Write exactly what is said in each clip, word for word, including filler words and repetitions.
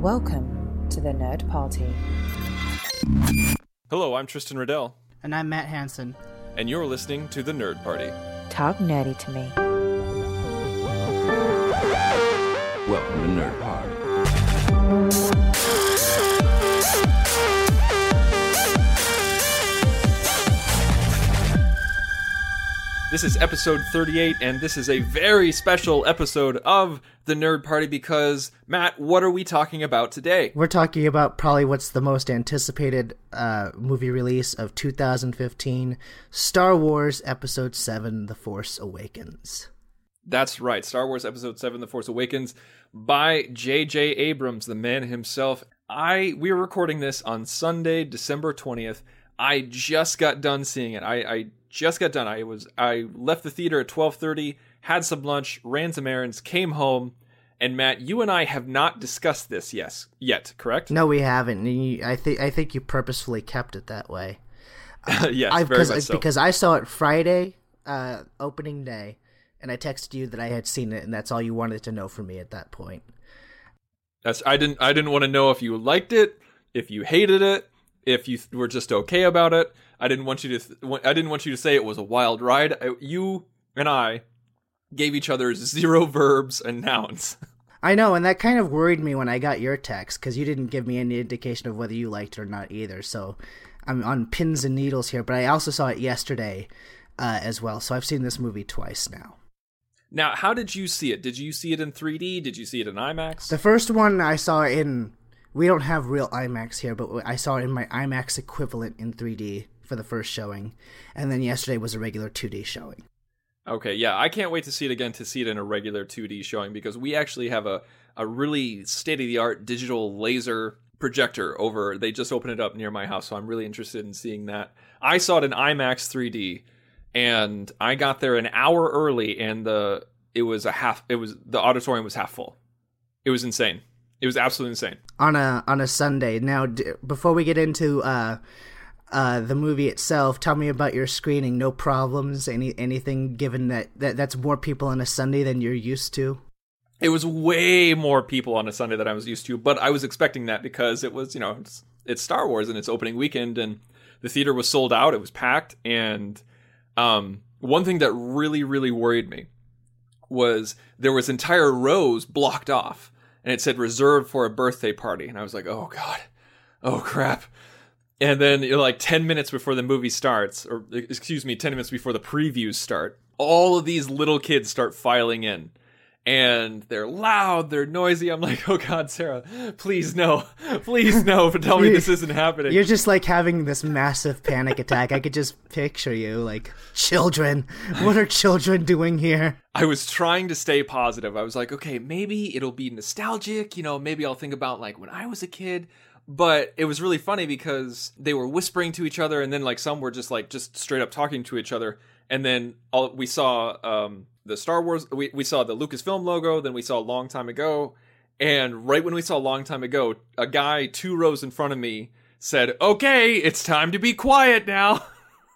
Welcome to the Nerd Party. Hello, I'm Tristan Riddell. And I'm Matt Hansen. And you're listening to the Nerd Party. Talk nerdy to me. Welcome to Nerd Party. This is episode thirty-eight, and this is a very special episode of the Nerd Party because, Matt, what are we talking about today? We're talking about probably what's the most anticipated uh, movie release of two thousand fifteen, Star Wars Episode seven, The Force Awakens. That's right, Star Wars Episode seven, The Force Awakens, by J J Abrams, the man himself. I We are recording this on Sunday, December twentieth. I just got done seeing it. I... I Just got done. I was I left the theater at twelve thirty, had some lunch, ran some errands, came home, and Matt, you and I have not discussed this yes yet, correct? No, we haven't. You, I think I think you purposefully kept it that way. yes, I, very much so. Because I saw it Friday, uh, opening day, and I texted you that I had seen it, and that's all you wanted to know from me at that point. That's I didn't I didn't want to know if you liked it, if you hated it, if you were just okay about it. I didn't want you to. Th- I didn't want you to say it was a wild ride. I, you and I gave each other zero verbs and nouns. I know, and that kind of worried me when I got your text because you didn't give me any indication of whether you liked it or not either. So I'm on pins and needles here. But I also saw it yesterday uh, as well, so I've seen this movie twice now. Now, how did you see it? Did you see it in three D? Did you see it in IMAX? The first one I saw in. We don't have real IMAX here, but I saw it in my IMAX equivalent in three D. For the first showing, and then yesterday was a regular two D showing. Okay, yeah, I can't wait to see it again, to see it in a regular two D showing, because we actually have a, a really state-of-the-art digital laser projector over, they just opened it up near my house, so I'm really interested in seeing that. I saw it in IMAX three D, and I got there an hour early, and the it was a half, it was, the auditorium was half full. It was insane. It was absolutely insane. On a, on a Sunday. Now, d- before we get into, uh, Uh, the movie itself, tell me about your screening. No problems? Any anything given that, that that's more people on a Sunday than you're used to? It was way more people on a Sunday than I was used to, but I was expecting that because it was, you know, it's, it's Star Wars and it's opening weekend and the theater was sold out. It was packed. And um, one thing that really, really worried me was there was entire rows blocked off and it said reserved for a birthday party. And I was like, oh God, oh crap. And then, you know, like ten minutes before the movie starts, or excuse me, ten minutes before the previews start, all of these little kids start filing in. And they're loud, they're noisy. I'm like, oh God, Sarah, please no. Please no, but tell me this isn't happening. You're just like having this massive panic attack. I could just picture you, like, children. What are children doing here? I was trying to stay positive. I was like, okay, maybe it'll be nostalgic. You know, maybe I'll think about, like, when I was a kid. But it was really funny because they were whispering to each other, and then like some were just like just straight up talking to each other. And then all, we saw um, the Star Wars, we, we saw the Lucasfilm logo, then we saw a long time ago. And right when we saw a long time ago, a guy two rows in front of me said, "Okay, it's time to be quiet now."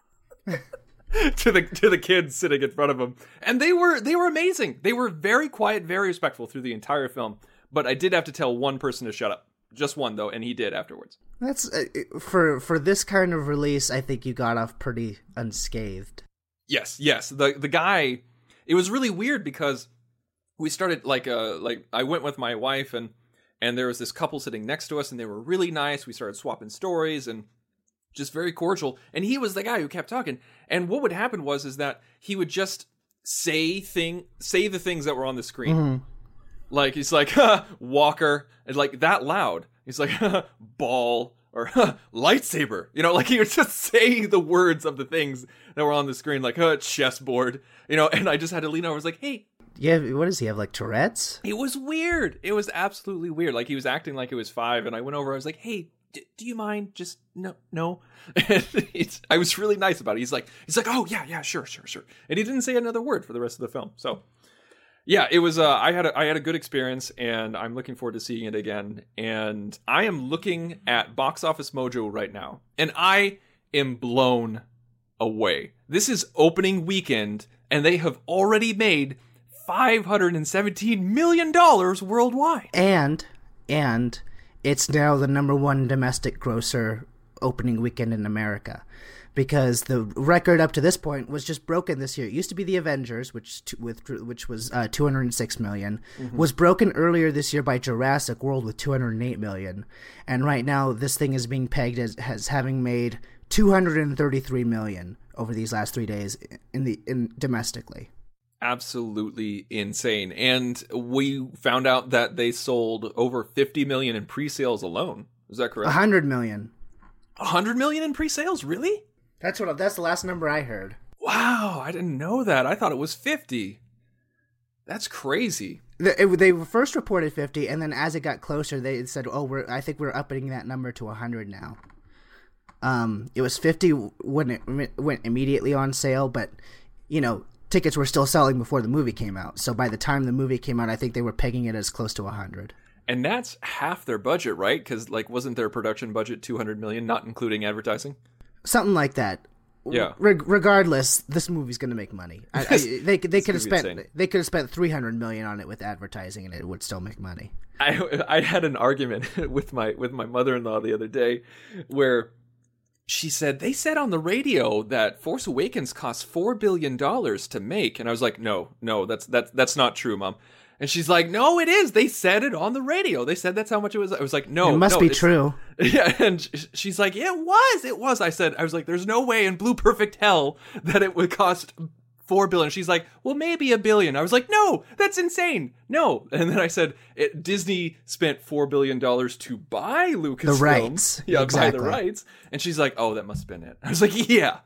to the to the kids sitting in front of him, and they were they were amazing. They were very quiet, very respectful through the entire film. But I did have to tell one person to shut up. Just one, though, and he did afterwards. That's uh, for for this kind of release, I think you got off pretty unscathed. Yes, yes. The the guy, it was really weird because we started, like, uh, like I went with my wife, and, and there was this couple sitting next to us, and they were really nice. We started swapping stories, and just very cordial. And he was the guy who kept talking. And what would happen was is that he would just say thing say the things that were on the screen. Mm-hmm. Like, he's like, Walker, and like that loud. He's like, ball, or lightsaber. You know, like he would just say the words of the things that were on the screen, like, chessboard. You know, and I just had to lean over. I was like, hey. Yeah, what does he have, like Tourette's? It was weird. It was absolutely weird. Like, he was acting like it was five, and I went over, I was like, hey, d- do you mind? Just, no, no. And it's, I was really nice about it. He's like, he's like, oh, yeah, yeah, sure, sure, sure. And he didn't say another word for the rest of the film, so. Yeah, it was. Uh, I had a, I had a good experience, and I'm looking forward to seeing it again. And I am looking at Box Office Mojo right now, and I am blown away. This is opening weekend, and they have already made five hundred seventeen million dollars worldwide. And and it's now the number one domestic grosser opening weekend in America. Because the record up to this point was just broken this year. It used to be the Avengers, which with which was uh, two hundred six million, mm-hmm. was broken earlier this year by Jurassic World with two hundred eight million, and right now this thing is being pegged as, as having made two hundred thirty-three million over these last three days in the in domestically. Absolutely insane, and we found out that they sold over fifty million in pre-sales alone. Is that correct? A hundred million. A hundred million in pre-sales, really? That's what. That's the last number I heard. Wow, I didn't know that. I thought it was fifty. That's crazy. They, it, they first reported fifty, and then as it got closer, they said, "Oh, we're. I think we're upping that number to a hundred now." Um, it was fifty when it went immediately on sale, but you know, tickets were still selling before the movie came out. So by the time the movie came out, I think they were pegging it as close to a hundred. And that's half their budget, right? Because like, wasn't their production budget two hundred million, not including advertising? Something like that. Yeah. Re- regardless, this movie's going to make money. I, I, they they could have spent insane. they could have spent three hundred million on it with advertising, and it would still make money. I I had an argument with my with my mother-in-law the other day, where she said they said on the radio that Force Awakens cost four billion dollars to make, and I was like, no, no, that's that's that's not true, Mom. And she's like, no, it is. They said it on the radio. They said that's how much it was. I was like, no, it must no, be true. Yeah, and she's like, yeah, it was, it was. I said, I was like, there's no way in blue perfect hell that it would cost four billion. She's like, well, maybe a billion. I was like, no, that's insane. No. And then I said, it, Disney spent four billion dollars to buy Lucasfilm. The rights. Yeah, exactly. buy the rights. And she's like, oh, that must have been it. I was like, yeah.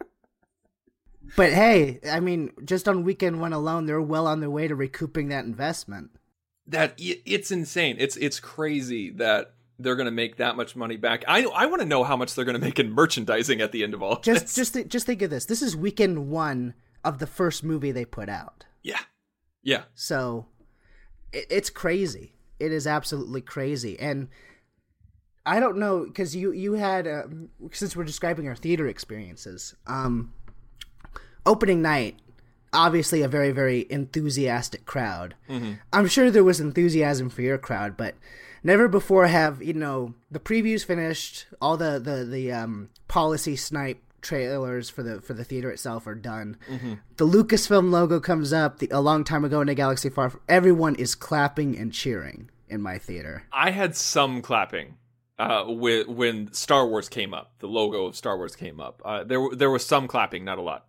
But hey, I mean, just on weekend one alone, they're well on their way to recouping that investment. That it's insane. It's it's crazy that they're going to make that much money back. I I want to know how much they're going to make in merchandising at the end of all just, this. Just th- just think of this. This is weekend one of the first movie they put out. Yeah, yeah. So it, it's crazy. It is absolutely crazy, and I don't know because you you had uh, since we're describing our theater experiences. Um, Opening night, obviously a very, very enthusiastic crowd. Mm-hmm. I'm sure there was enthusiasm for your crowd, but never before have, you know, the previews finished, all the, the, the um, policy snipe trailers for the for the theater itself are done. Mm-hmm. The Lucasfilm logo comes up the, a long time ago in a galaxy far from. Everyone is clapping and cheering in my theater. I had some clapping. Uh, with, when Star Wars came up, the logo of Star Wars came up. Uh, there there was some clapping, not a lot.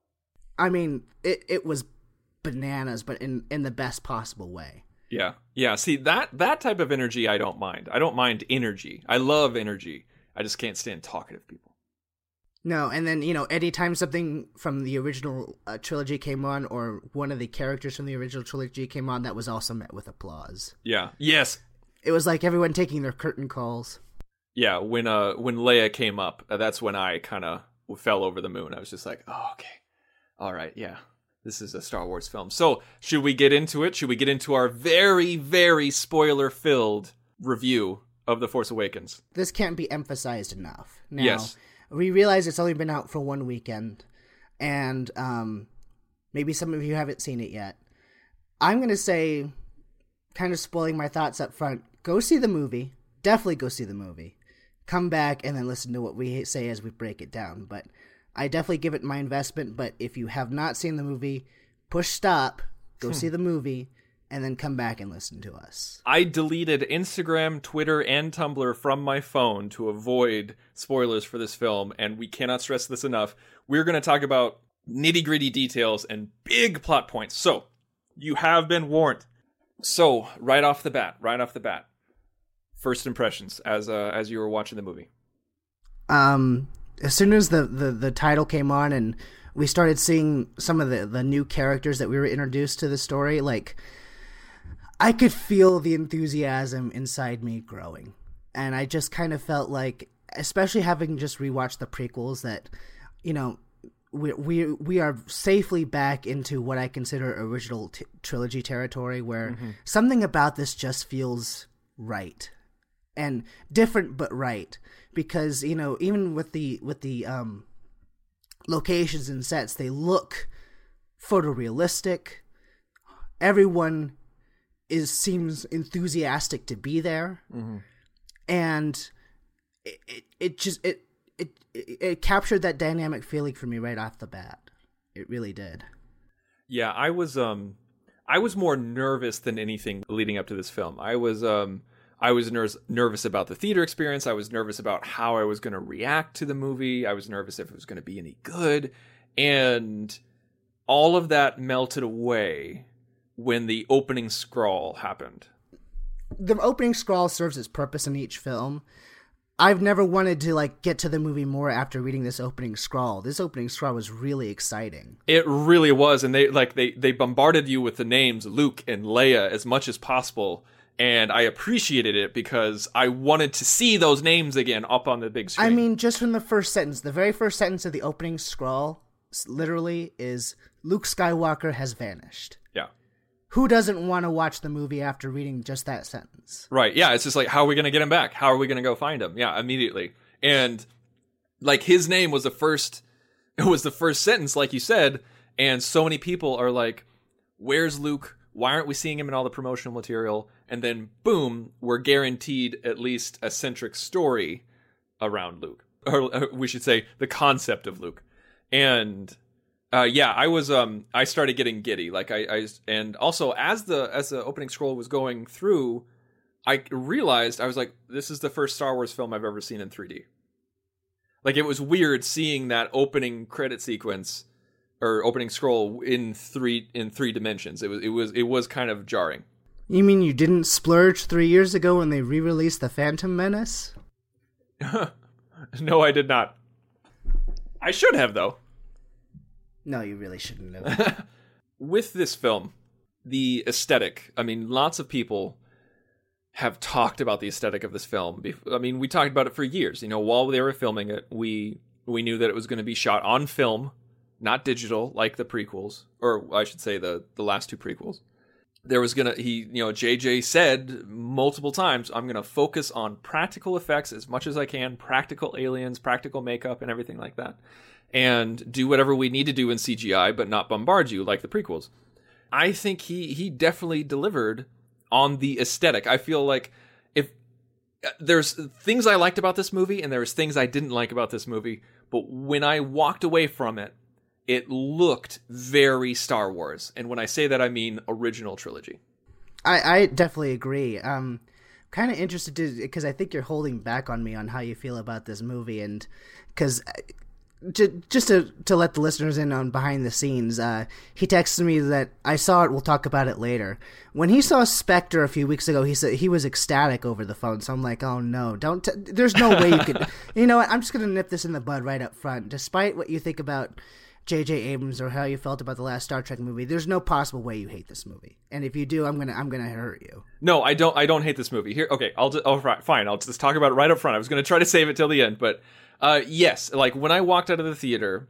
I mean, it, it was bananas, but in, in the best possible way. Yeah. Yeah. See, that, that type of energy, I don't mind. I don't mind energy. I love energy. I just can't stand talkative people. No, and then, you know, anytime something from the original uh, trilogy came on, or one of the characters from the original trilogy came on, that was also met with applause. Yeah. Yes. It was like everyone taking their curtain calls. Yeah, when uh when Leia came up, uh, that's when I kind of fell over the moon. I was just like, oh, okay. All right, yeah, this is a Star Wars film. So should we get into it? Should we get into our very, very spoiler-filled review of The Force Awakens? This can't be emphasized enough. Now, yes. We realize it's only been out for one weekend, and um, maybe some of you haven't seen it yet. I'm going to say, kind of spoiling my thoughts up front, go see the movie. Definitely go see the movie. Come back and then listen to what we say as we break it down. But I definitely give it my investment, but if you have not seen the movie, push stop, go see the movie, and then come back and listen to us. I deleted Instagram, Twitter, and Tumblr from my phone to avoid spoilers for this film, and we cannot stress this enough. We're going to talk about nitty-gritty details and big plot points. So, you have been warned. So, right off the bat, right off the bat, first impressions as uh, as you were watching the movie. Um... As soon as the, the, the title came on and we started seeing some of the, the new characters that we were introduced to the story, like, I could feel the enthusiasm inside me growing. And I just kind of felt like, especially having just rewatched the prequels, that, you know, we we we are safely back into what I consider original t- trilogy territory, where mm-hmm. something about this just feels right. And different but right. Because, you know, even with the with the um, locations and sets, they look photorealistic. Everyone is seems enthusiastic to be there. Mm-hmm. and it it, it just it, it it it captured that dynamic feeling for me right off the bat. It really did. Yeah, I was um I was more nervous than anything leading up to this film. I was um I was ner- nervous about the theater experience. I was nervous about how I was going to react to the movie. I was nervous if it was going to be any good. And all of that melted away when the opening scroll happened. The opening scroll serves its purpose in each film. I've never wanted to like get to the movie more after reading this opening scroll. This opening scroll was really exciting. It really was, and they like they they bombarded you with the names Luke and Leia as much as possible, and I appreciated it because I wanted to see those names again up on the big screen. I mean, just from the first sentence, the very first sentence of the opening scroll literally is Luke Skywalker has vanished. Yeah. Who doesn't want to watch the movie after reading just that sentence? Right. Yeah. It's just like, how are we going to get him back? How are we going to go find him? Yeah, immediately. And like his name was the first, it was the first sentence, like you said. And so many people are like, where's Luke? Why aren't we seeing him in all the promotional material? And then boom, we're guaranteed at least a centric story around Luke. Or, or we should say the concept of Luke. And Uh, yeah, I was. Um, I started getting giddy. Like I, I, and also as the as the opening scroll was going through, I realized I was like, this is the first Star Wars film I've ever seen in three D. Like it was weird seeing that opening credit sequence or opening scroll in three in three dimensions. It was it was it was kind of jarring. You mean you didn't splurge three years ago when they re-released The Phantom Menace? No, I did not. I should have though. No, you really shouldn't have. With this film, the aesthetic, I mean, lots of people have talked about the aesthetic of this film. I mean, we talked about it for years. You know, while they were filming it, we we knew that it was going to be shot on film, not digital, like the prequels, or I should say the, the last two prequels. There was going to, he, you know, J J said multiple times, I'm going to focus on practical effects as much as I can, practical aliens, practical makeup, and everything like that. And do whatever we need to do in C G I, but not bombard you like the prequels. I think he he definitely delivered on the aesthetic. I feel like if there's things I liked about this movie and there's things I didn't like about this movie, but when I walked away from it, it looked very Star Wars. And when I say that, I mean original trilogy. I, I definitely agree. Um, kind of interested to, because I think you're holding back on me on how you feel about this movie, and because. To, just to, to let the listeners in on behind the scenes, uh, he texted me that I saw it, we'll talk about it later. When he saw Spectre a few weeks ago, he said he was ecstatic over the phone, so I'm like, oh no, don't, t- there's no way you could, you know what, I'm just going to nip this in the bud right up front. Despite what you think about J J Abrams or how you felt about the last Star Trek movie, there's no possible way you hate this movie. And if you do, I'm going to, I'm going to hurt you. No, I don't, I don't hate this movie. Here, okay, I'll, just, oh, fine, I'll just talk about it right up front. I was going to try to save it till the end, but Uh, yes, like when I walked out of the theater,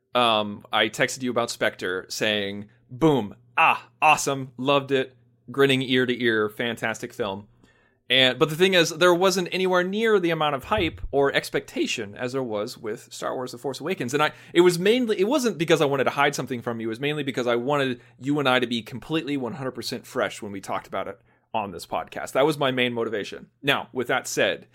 um, I texted you about Spectre saying, boom, ah, awesome, loved it, grinning ear to ear, fantastic film. And but the thing is, there wasn't anywhere near the amount of hype or expectation as there was with Star Wars The Force Awakens. And I, it was mainly, it wasn't because I wanted to hide something from you, it was mainly because I wanted you and I to be completely one hundred percent fresh when we talked about it on this podcast. That was my main motivation. Now, with that said,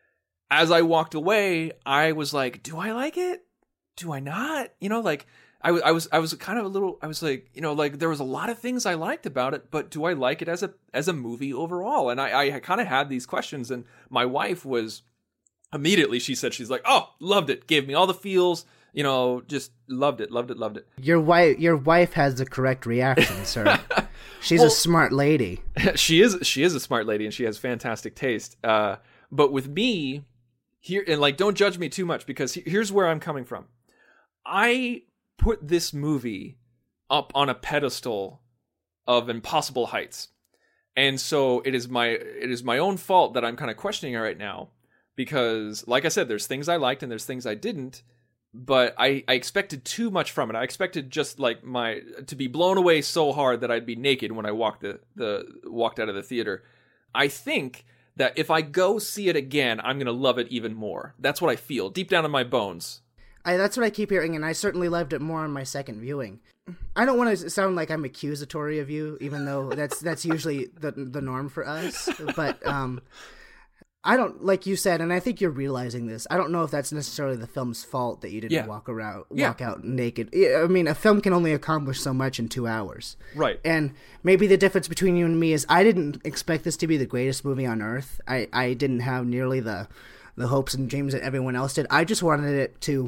as I walked away, I was like, do I like it? Do I not? You know, like, I, w- I was I was kind of a little, I was like, you know, like, there was a lot of things I liked about it, but do I like it as a as a movie overall? And I, I kind of had these questions, and my wife was, immediately, she said, she's like, oh, loved it, gave me all the feels, you know, just loved it, loved it, loved it. Your wife, your wife has the correct reaction, sir. She's well, a smart lady. She is, she is a smart lady, and she has fantastic taste. Uh, but with me, here, and like, don't judge me too much, because here's where I'm coming from. I put this movie up on a pedestal of impossible heights. And so it is my it is my own fault that I'm kind of questioning it right now, because like I said, there's things I liked and there's things I didn't, but I, I expected too much from it. I expected just like my to be blown away so hard that I'd be naked when I walked the, the walked out of the theater. I think that if I go see it again, I'm going to love it even more. That's what I feel deep down in my bones. I, that's what I keep hearing, and I certainly loved it more on my second viewing. I don't want to sound like I'm accusatory of you, even though that's that's usually the the norm for us. But um, I don't, like you said, and I think you're realizing this, I don't know if that's necessarily the film's fault that you didn't Yeah. walk around, Yeah. walk out naked. I mean, a film can only accomplish so much in two hours. Right. And maybe the difference between you and me is I didn't expect this to be the greatest movie on earth. I, I didn't have nearly the, the hopes and dreams that everyone else did. I just wanted it to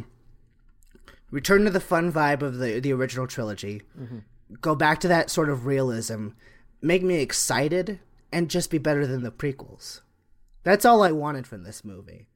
return to the fun vibe of the, the original trilogy, mm-hmm. go back to that sort of realism, make me excited, and just be better than the prequels. That's all I wanted from this movie.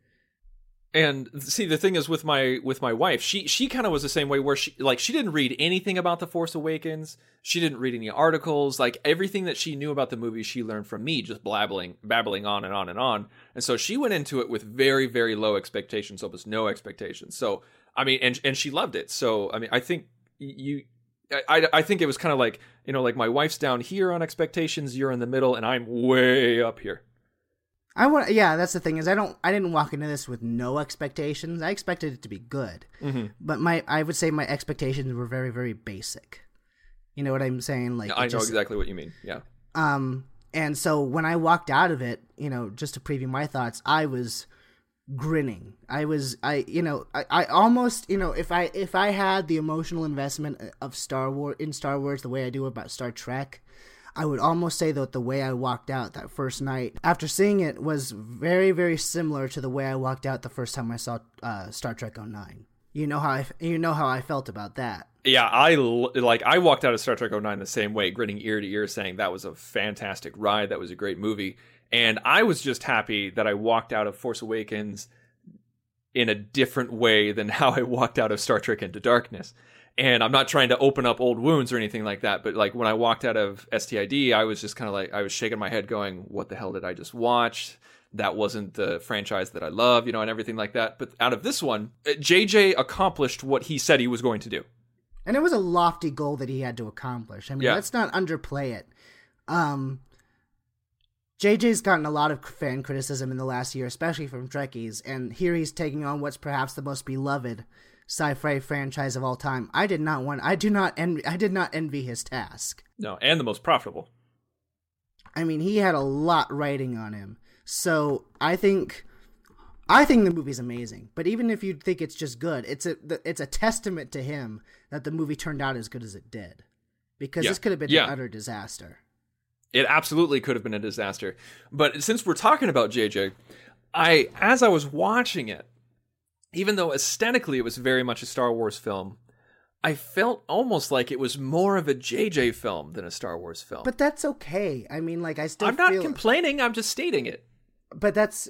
And see, the thing is with my with my wife, she she kind of was the same way where she like she didn't read anything about The Force Awakens. She didn't read any articles. Like everything that she knew about the movie, she learned from me, just blabbling, babbling on and on and on. And so she went into it with very, very low expectations, almost no expectations. So I mean, and and she loved it. So I mean, I think you, I I think it was kind of like, you know, like my wife's down here on expectations, you're in the middle, and I'm way up here. I want, yeah, that's the thing is I don't, I didn't walk into this with no expectations. I expected it to be good, mm-hmm. but my, I would say my expectations were very, very basic. You know what I'm saying? Like I know just, exactly what you mean. Yeah. Um, and so when I walked out of it, you know, just to preview my thoughts, I was grinning. I was, I, you know, I, I almost, you know, if I, if I had the emotional investment of Star Wars in Star Wars the way I do about Star Trek, I would almost say that the way I walked out that first night after seeing it was very, very similar to the way I walked out the first time I saw uh, Star Trek oh nine. You know how I, you know how I felt about that. Yeah, I like I walked out of Star Trek oh nine the same way, grinning ear to ear, saying that was a fantastic ride, that was a great movie, and I was just happy that I walked out of Force Awakens in a different way than how I walked out of Star Trek Into Darkness. And I'm not trying to open up old wounds or anything like that, but like when I walked out of S T I D, I was just kind of like, I was shaking my head going, what the hell did I just watch? That wasn't the franchise that I love, you know, and everything like that. But out of this one, J J accomplished what he said he was going to do. And it was a lofty goal that he had to accomplish. I mean, yeah. let's not underplay it. Um, J J's gotten a lot of fan criticism in the last year, especially from Trekkies, and here he's taking on what's perhaps the most beloved sci-fi franchise of all time. I did not want. I do not envy. I did not envy his task. No, and the most profitable. I mean, he had a lot riding on him. So I think, I think the movie's amazing. But even if you think it's just good, it's a it's a testament to him that the movie turned out as good as it did, because yeah. this could have been yeah. an utter disaster. It absolutely could have been a disaster. But since we're talking about J J, I as I was watching it, even though aesthetically it was very much a Star Wars film, I felt almost like it was more of a J J film than a Star Wars film. But that's okay. I mean, like, I still I'm not feel... complaining, I'm just stating it. But that's...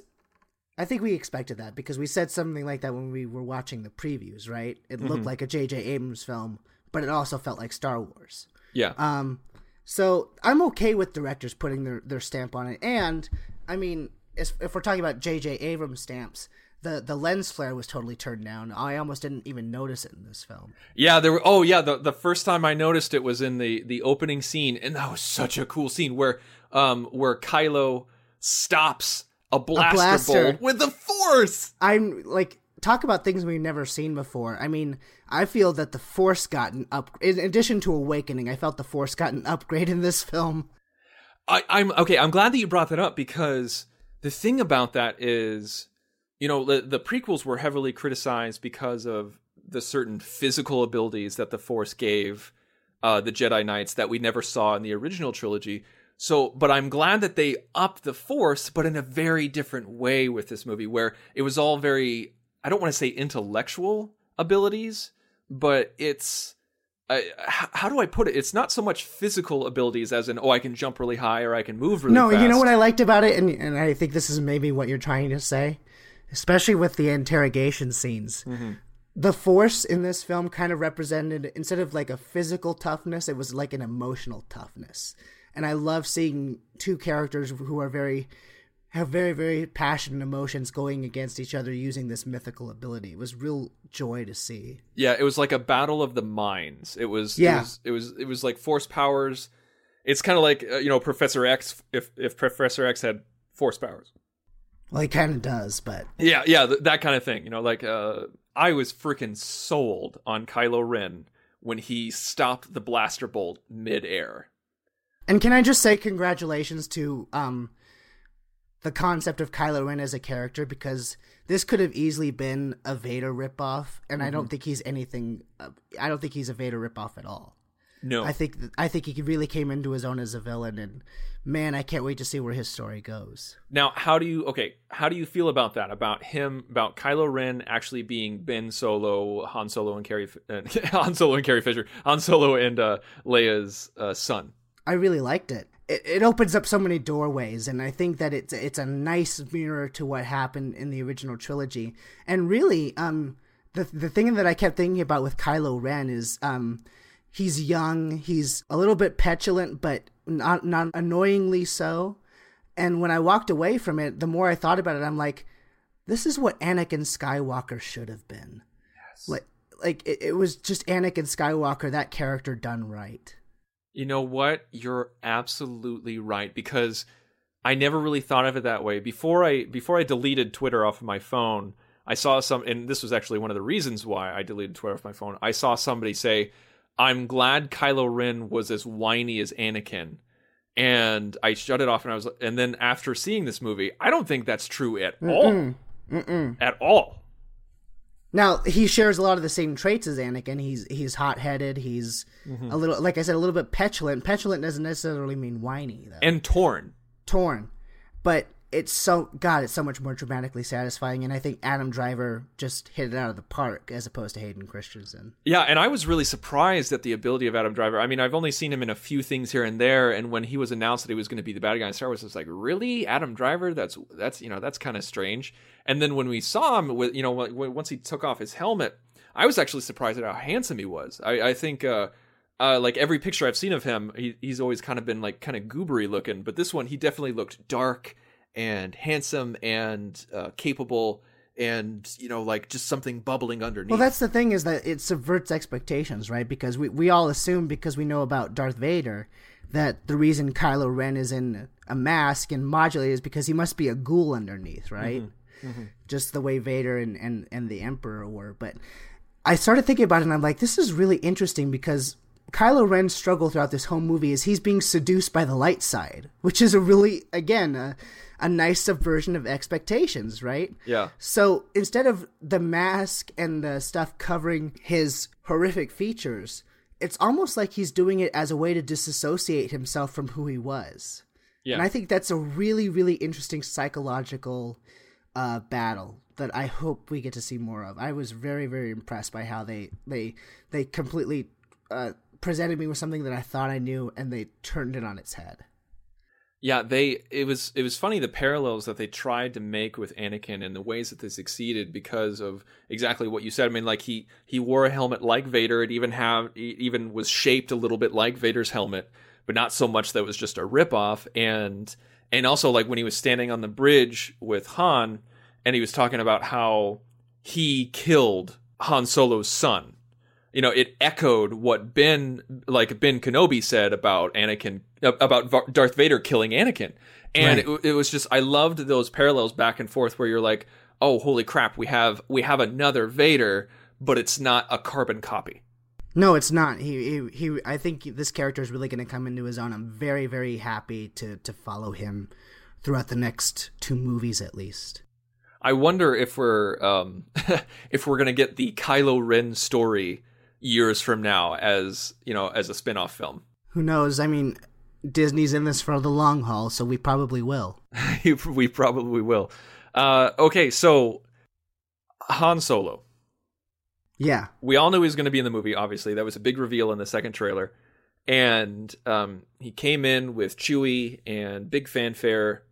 I think we expected that, because we said something like that when we were watching the previews, right? It looked mm-hmm. like a J J Abrams film, but it also felt like Star Wars. Yeah. Um. So I'm okay with directors putting their, their stamp on it. And, I mean, if, if we're talking about J J Abrams stamps... The the lens flare was totally turned down. I almost didn't even notice it in this film. Yeah, there were. Oh, yeah. The the first time I noticed it was in the, the opening scene, and that was such a cool scene where um where Kylo stops a blaster, a blaster. bolt with the Force. I'm like, talk about things we've never seen before. I mean, I feel that the Force got an up. In addition to Awakening, I felt the Force got an upgrade in this film. I, I'm okay. I'm glad that you brought that up, because the thing about that is, you know, the, the prequels were heavily criticized because of the certain physical abilities that the Force gave uh, the Jedi Knights that we never saw in the original trilogy. So, but I'm glad that they upped the Force, but in a very different way with this movie, where it was all very, I don't want to say intellectual abilities, but it's, uh, how, how do I put it? It's not so much physical abilities as in, oh, I can jump really high or I can move really no, fast. No, you know what I liked about it? And, and I think this is maybe what you're trying to say? Especially with the interrogation scenes. Mm-hmm. The Force in this film kind of represented, instead of like a physical toughness, it was like an emotional toughness. And I love seeing two characters who are very, have very, very passionate emotions going against each other using this mythical ability. It was real joy to see. Yeah, it was like a battle of the minds. It was, yeah. it was, it was, it was like Force powers. It's kind of like, uh, you know, Professor X, if, if Professor X had Force powers. Well, he kind of does, but... Yeah, yeah, th- that kind of thing. You know, like, uh, I was freaking sold on Kylo Ren when he stopped the blaster bolt mid-air. And can I just say congratulations to um, the concept of Kylo Ren as a character, because this could have easily been a Vader ripoff, and mm-hmm. I don't think he's anything. Uh, I don't think he's a Vader ripoff at all. No, I think I think he really came into his own as a villain, and man, I can't wait to see where his story goes. Now, how do you okay? How do you feel about that? About him? About Kylo Ren actually being Ben Solo, Han Solo, and Carrie uh, Han Solo and Carrie Fisher, Han Solo and uh, Leia's uh, son? I really liked it. it. It opens up so many doorways, and I think that it's it's a nice mirror to what happened in the original trilogy. And really, um, the the thing that I kept thinking about with Kylo Ren is um. He's young, he's a little bit petulant, but not not annoyingly so. And when I walked away from it, the more I thought about it, I'm like, this is what Anakin Skywalker should have been. Yes. Like, like it, it was just Anakin Skywalker, that character done right. You know what? You're absolutely right, because I never really thought of it that way. Before I before I deleted Twitter off of my phone, I saw some, and this was actually one of the reasons why I deleted Twitter off my phone. I saw somebody say, I'm glad Kylo Ren was as whiny as Anakin. And I shut it off, and I was, and then after seeing this movie, I don't think that's true at Mm-mm. all. Mm-mm. At all. Now, he shares a lot of the same traits as Anakin. He's he's hot-headed. He's mm-hmm. a little, like I said, a little bit petulant. Petulant doesn't necessarily mean whiny, though. And torn. Torn. But it's so, God, it's so much more dramatically satisfying, and I think Adam Driver just hit it out of the park as opposed to Hayden Christensen. Yeah, and I was really surprised at the ability of Adam Driver. I mean, I've only seen him in a few things here and there, and when he was announced that he was going to be the bad guy in Star Wars, I was like, really? Adam Driver? That's, that's you know, that's kind of strange. And then when we saw him, with you know, once he took off his helmet, I was actually surprised at how handsome he was. I, I think, uh, uh, like, every picture I've seen of him, he, he's always kind of been, like, kind of goobery looking, but this one, he definitely looked dark and handsome and uh, capable, and you know, like just something bubbling underneath. Well, that's the thing, is that it subverts expectations, right? Because we, we all assume, because we know about Darth Vader, that the reason Kylo Ren is in a mask and modulated is because he must be a ghoul underneath, right? Mm-hmm. Mm-hmm. Just the way Vader and, and, and the Emperor were. But I started thinking about it, and I'm like, this is really interesting, because Kylo Ren's struggle throughout this whole movie is he's being seduced by the light side, which is a really, again, a, a nice subversion of expectations, right? Yeah. So instead of the mask and the stuff covering his horrific features, it's almost like he's doing it as a way to disassociate himself from who he was. Yeah. And I think that's a really, really interesting psychological uh, battle that I hope we get to see more of. I was very, very impressed by how they they they completely uh, presented me with something that I thought I knew, and they turned it on its head. Yeah, they it was it was funny, the parallels that they tried to make with Anakin and the ways that they succeeded because of exactly what you said. I mean, like he he wore a helmet like Vader. It even have it even was shaped a little bit like Vader's helmet, but not so much that it was just a ripoff. And and also, like when he was standing on the bridge with Han, and he was talking about how he killed Han Solo's son. You know, it echoed what Ben, like Ben Kenobi said about Anakin, about Darth Vader killing Anakin. And right. it, it was just, I loved those parallels back and forth where you're like, oh, holy crap, we have we have another Vader, but it's not a carbon copy. No, it's not. He, he, he I think this character is really going to come into his own. I'm very, very happy to, to follow him throughout the next two movies at least. I wonder if we're um, if we're going to get the Kylo Ren story years from now as, you know, as a spin-off film. Who knows? I mean, Disney's in this for the long haul, so we probably will. We probably will. Uh, okay, so Han Solo. Yeah. We all knew he was going to be in the movie, obviously. That was a big reveal in the second trailer. And um, he came in with Chewie and big fanfare.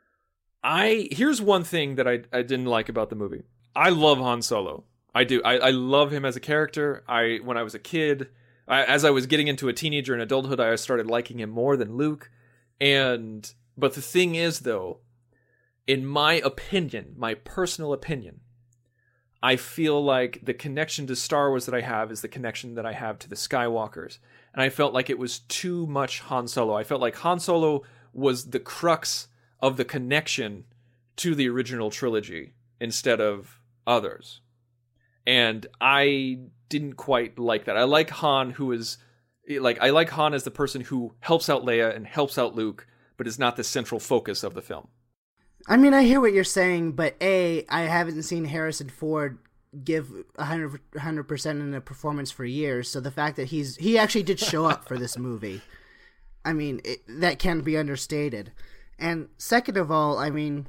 I Here's one thing that I, I didn't like about the movie. I love Han Solo. I do. I, I love him as a character. I when I was a kid, I, as I was getting into a teenager and adulthood, I started liking him more than Luke. And but the thing is, though, in my opinion, my personal opinion, I feel like the connection to Star Wars that I have is the connection that I have to the Skywalkers. And I felt like it was too much Han Solo. I felt like Han Solo was the crux of the connection to the original trilogy instead of others. And I didn't quite like that. I like Han who is like I like Han as the person who helps out Leia and helps out Luke, but is not the central focus of the film. I mean, I hear what you're saying, but A, I haven't seen Harrison Ford give one hundred percent in a performance for years, so the fact that he's he actually did show up for this movie, I mean, it, that can't be understated. And second of all, I mean,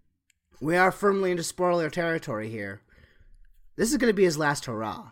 we are firmly into spoiler territory here. This is going to be his last hurrah.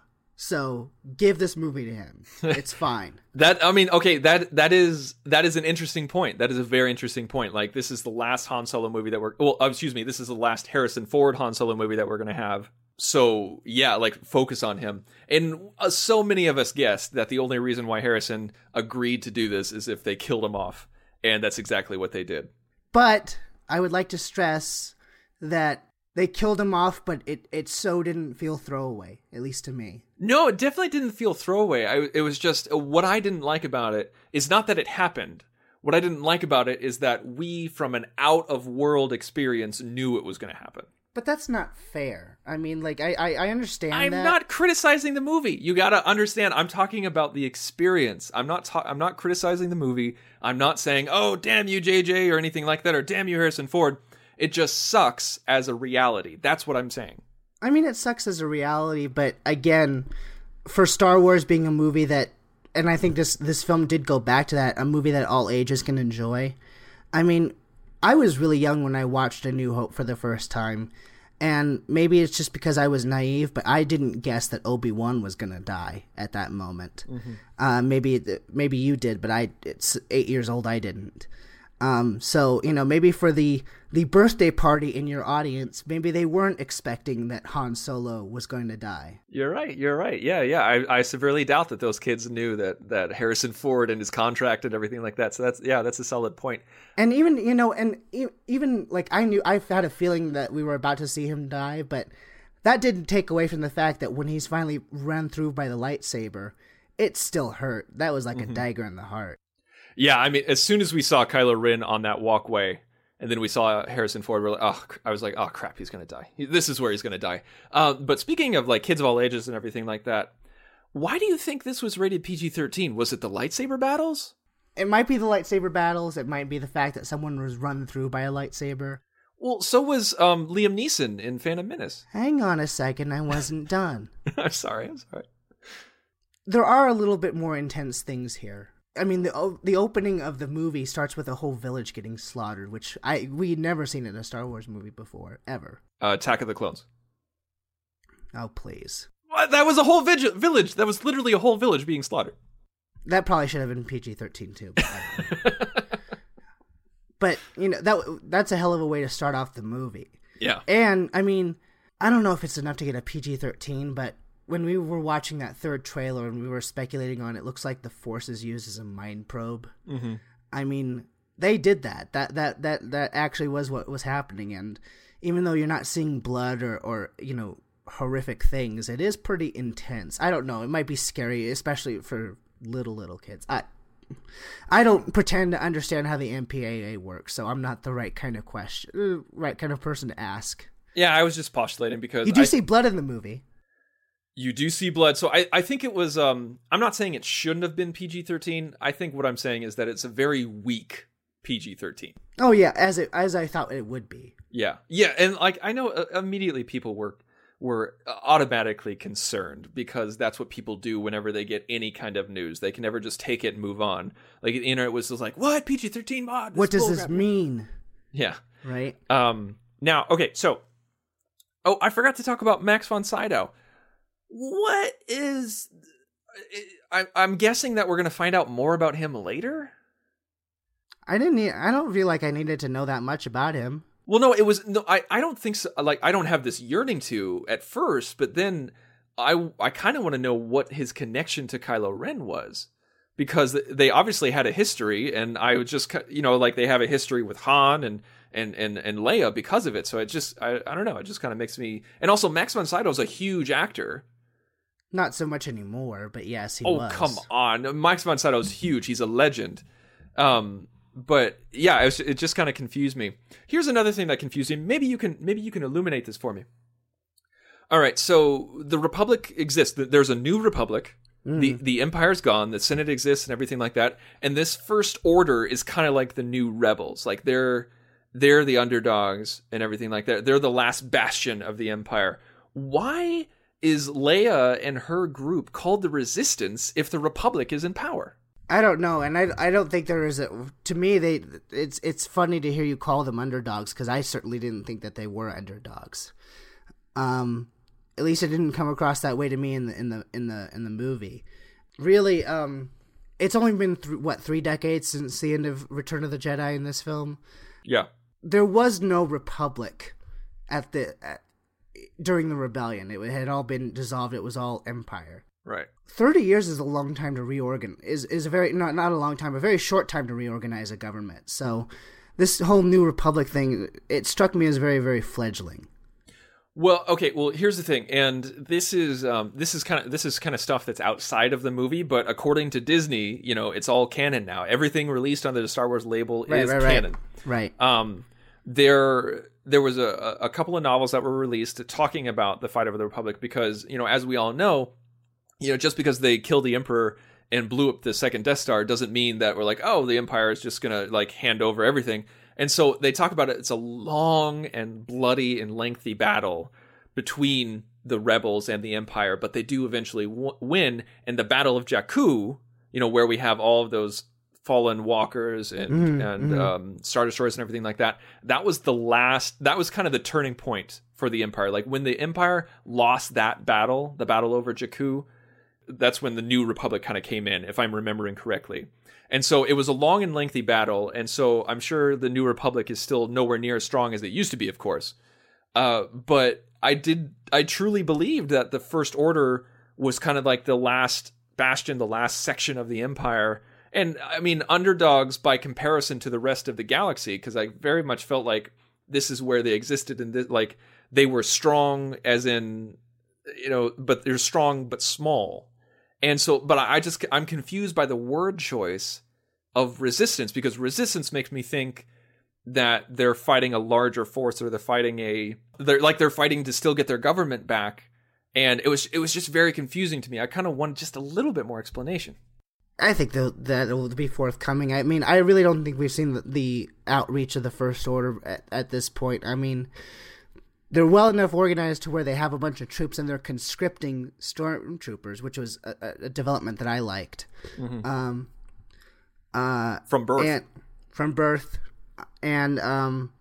So give this movie to him. It's fine. That I mean, okay, that that is that is an interesting point. That is a very interesting point. Like, this is the last Han Solo movie that we're well, uh, excuse me, this is the last Harrison Ford Han Solo movie that we're going to have. So yeah, like, focus on him. And uh, so many of us guessed that the only reason why Harrison agreed to do this is if they killed him off, and that's exactly what they did. But I would like to stress that they killed him off, but it, it so didn't feel throwaway, at least to me. No, it definitely didn't feel throwaway. I, it was just, what I didn't like about it is not that it happened. What I didn't like about it is that we, from an out-of-world experience, knew it was going to happen. But that's not fair. I mean, like, I, I, I understand I'm that. not criticizing the movie. You gotta understand, I'm talking about the experience. I'm not ta- I'm not criticizing the movie. I'm not saying, oh, damn you, J J, or anything like that, or damn you, Harrison Ford. It just sucks as a reality. That's what I'm saying. I mean, it sucks as a reality, but again, for Star Wars being a movie that, and I think this, this film did go back to that, a movie that all ages can enjoy. I mean, I was really young when I watched A New Hope for the first time, and maybe it's just because I was naive, but I didn't guess that Obi-Wan was going to die at that moment. Mm-hmm. Uh, maybe maybe you did, but I it's eight years old, I didn't. Um, so, you know, maybe for the, the birthday party in your audience, maybe they weren't expecting that Han Solo was going to die. You're right. You're right. Yeah, yeah. I, I severely doubt that those kids knew that, that Harrison Ford and his contract and everything like that. So that's, yeah, that's a solid point. And even, you know, and e- even like I knew, I've had a feeling that we were about to see him die, but that didn't take away from the fact that when he's finally run through by the lightsaber, it still hurt. That was like mm-hmm. a dagger in the heart. Yeah, I mean, as soon as we saw Kylo Ren on that walkway, and then we saw Harrison Ford, we're like, oh, I was like, oh crap, he's gonna die. This is where he's gonna die. Uh, but speaking of like kids of all ages and everything like that, why do you think this was rated P G thirteen? Was it the lightsaber battles? It might be the lightsaber battles. It might be the fact that someone was run through by a lightsaber. Well, so was um, Liam Neeson in Phantom Menace. Hang on a second, I wasn't done. I'm sorry, I'm sorry. There are a little bit more intense things here. I mean, the the opening of the movie starts with a whole village getting slaughtered, which I we'd never seen in a Star Wars movie before, ever. Uh, Attack of the Clones. Oh, please. What? That was a whole vig- village. That was literally a whole village being slaughtered. That probably should have been P G thirteen, too. But, but, you know, that that's a hell of a way to start off the movie. Yeah. And, I mean, I don't know if it's enough to get a P G thirteen, but when we were watching that third trailer and we were speculating on it, looks like the Force is used as a mind probe. Mm-hmm. I mean, they did that. That that that that actually was what was happening. And even though you're not seeing blood or, or you know, horrific things, it is pretty intense. I don't know. It might be scary, especially for little, little kids. I I don't pretend to understand how the M P A A works, so I'm not the right kind of question, right kind of person to ask. Yeah, I was just postulating because you do I, see blood in the movie. You do see blood. So I, I think it was, um, I'm not saying it shouldn't have been P G thirteen. I think what I'm saying is that it's a very weak P G thirteen. Oh yeah, as it, as I thought it would be. Yeah. Yeah. And like, I know uh, immediately people were, were automatically concerned because that's what people do whenever they get any kind of news. They can never just take it and move on. Like the internet was just like, what? P G thirteen mod? What does this mean? Yeah. Right. Um, now, okay. So, oh, I forgot to talk about Max von Sydow. What is... I, I'm guessing that we're going to find out more about him later? I didn't need, I don't feel like I needed to know that much about him. Well, no, it was... No, I, I don't think so. Like, I don't have this yearning to at first, but then I, I kind of want to know what his connection to Kylo Ren was. Because they obviously had a history, and I would just... You know, like, they have a history with Han and... And, and and Leia because of it. So it just... I, I don't know. It just kind of makes me... And also, Max von Sydow is a huge actor. Not so much anymore, but yes, he oh, was. Oh, come on. Max von Sydow's huge. He's a legend. Um, but yeah, it, was, it just kind of confused me. Here's another thing that confused me. Maybe you can maybe you can illuminate this for me. All right, so the Republic exists. There's a new Republic. Mm. The the Empire's gone. The Senate exists and everything like that. And this First Order is kind of like the new rebels. Like they're They're the underdogs and everything like that. They're the last bastion of the Empire. Why is Leia and her group called the Resistance if the Republic is in power? I don't know, and I, I don't think there is a. To me, they it's it's funny to hear you call them underdogs because I certainly didn't think that they were underdogs. Um, at least it didn't come across that way to me in the in the in the in the movie. Really, um, it's only been th- what three decades since the end of Return of the Jedi in this film. Yeah, there was no Republic at the at, during the rebellion. It had all been dissolved. It was all Empire. Right. Thirty years is a long time to reorganize. Is is a very not not a long time, a very short time to reorganize a government. So, this whole new Republic thing, it struck me as very very fledgling. Well, okay. Well, here's the thing, and this is um, this is kind of this is kind of stuff that's outside of the movie, but according to Disney, you know, it's all canon now. Everything released under the Star Wars label right, is right, canon. Right. right. Um, there there was a a couple of novels that were released talking about the fight over the Republic because, you know, as we all know, you know, just because they killed the Emperor and blew up the second Death Star doesn't mean that we're like, oh, the Empire is just gonna like hand over everything. And so they talk about it. It's a long and bloody and lengthy battle between the rebels and the Empire, but they do eventually w- win. And the Battle of Jakku, you know, where we have all of those fallen walkers and mm-hmm, and mm-hmm. Um, Star Destroyers and everything like that. That was the last. That was kind of the turning point for the Empire. Like when the Empire lost that battle, the battle over Jakku, that's when the New Republic kind of came in, if I'm remembering correctly. And so it was a long and lengthy battle. And so I'm sure the New Republic is still nowhere near as strong as it used to be, of course. Uh, but I did, I truly believed that the First Order was kind of like the last bastion, the last section of the Empire. And I mean, underdogs by comparison to the rest of the galaxy, because I very much felt like this is where they existed. And this, like they were strong as in, you know, but they're strong, but small. And so, but I just, I'm confused by the word choice of resistance, because resistance makes me think that they're fighting a larger force, or they're fighting a, they're like, they're fighting to still get their government back. And it was, it was just very confusing to me. I kind of want just a little bit more explanation. I think that it will be forthcoming. I mean, I really don't think we've seen the, the outreach of the First Order at, at this point. I mean, they're well enough organized to where they have a bunch of troops and they're conscripting stormtroopers, which was a, a development that I liked. Mm-hmm. Um, uh, from birth. And, from birth. And, um,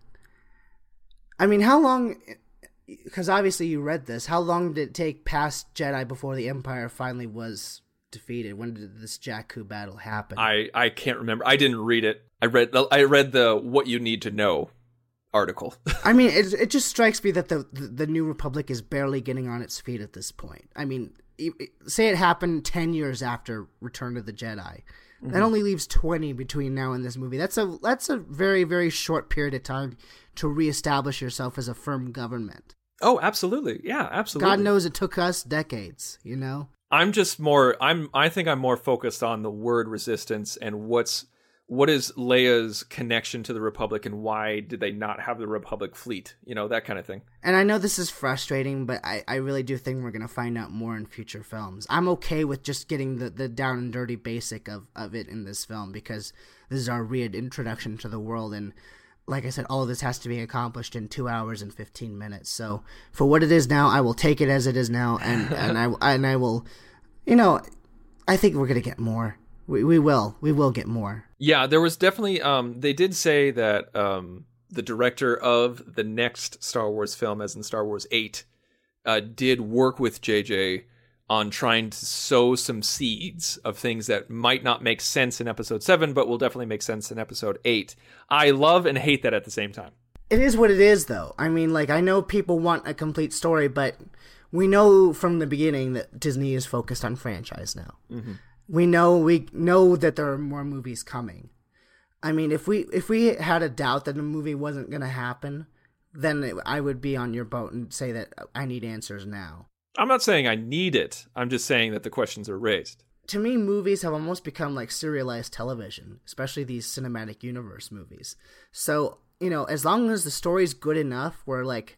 I mean, how long, because obviously you read this, how long did it take past Jedi before the Empire finally was defeated? When did this Jakku battle happen? I, I can't remember. I didn't read it. I read, I read the What You Need to Know article. I mean, it it just strikes me that the, the the New Republic is barely getting on its feet at this point. I mean, say it happened ten years after Return of the Jedi. Mm-hmm. That only leaves twenty between now and this movie. That's a that's a very very short period of time to reestablish yourself as a firm government. Oh, absolutely. Yeah, absolutely. God knows it took us decades, you know? I'm just more I'm I think I'm more focused on the word resistance and what's what is Leia's connection to the Republic, and why did they not have the Republic fleet? You know, that kind of thing. And I know this is frustrating, but I, I really do think we're going to find out more in future films. I'm okay with just getting the, the down and dirty basic of, of it in this film, because this is our reintroduction to the world. And like I said, all of this has to be accomplished in two hours and fifteen minutes. So for what it is now, I will take it as it is now. And, and, I, and I will, you know, I think we're going to get more. We we will. We will get more. Yeah, there was definitely, um, they did say that um, the director of the next Star Wars film, as in Star Wars eight, uh, did work with J J on trying to sow some seeds of things that might not make sense in episode seven, but will definitely make sense in episode eight. I love and hate that at the same time. It is what it is, though. I mean, like, I know people want a complete story, but we know from the beginning that Disney is focused on franchise now. Mm-hmm. We know we know that there are more movies coming. I mean, if we if we had a doubt that a movie wasn't going to happen, then it, I would be on your boat and say that I need answers now. I'm not saying I need it. I'm just saying that the questions are raised. To me, movies have almost become like serialized television, especially these cinematic universe movies. So, you know, as long as the story's good enough where, like,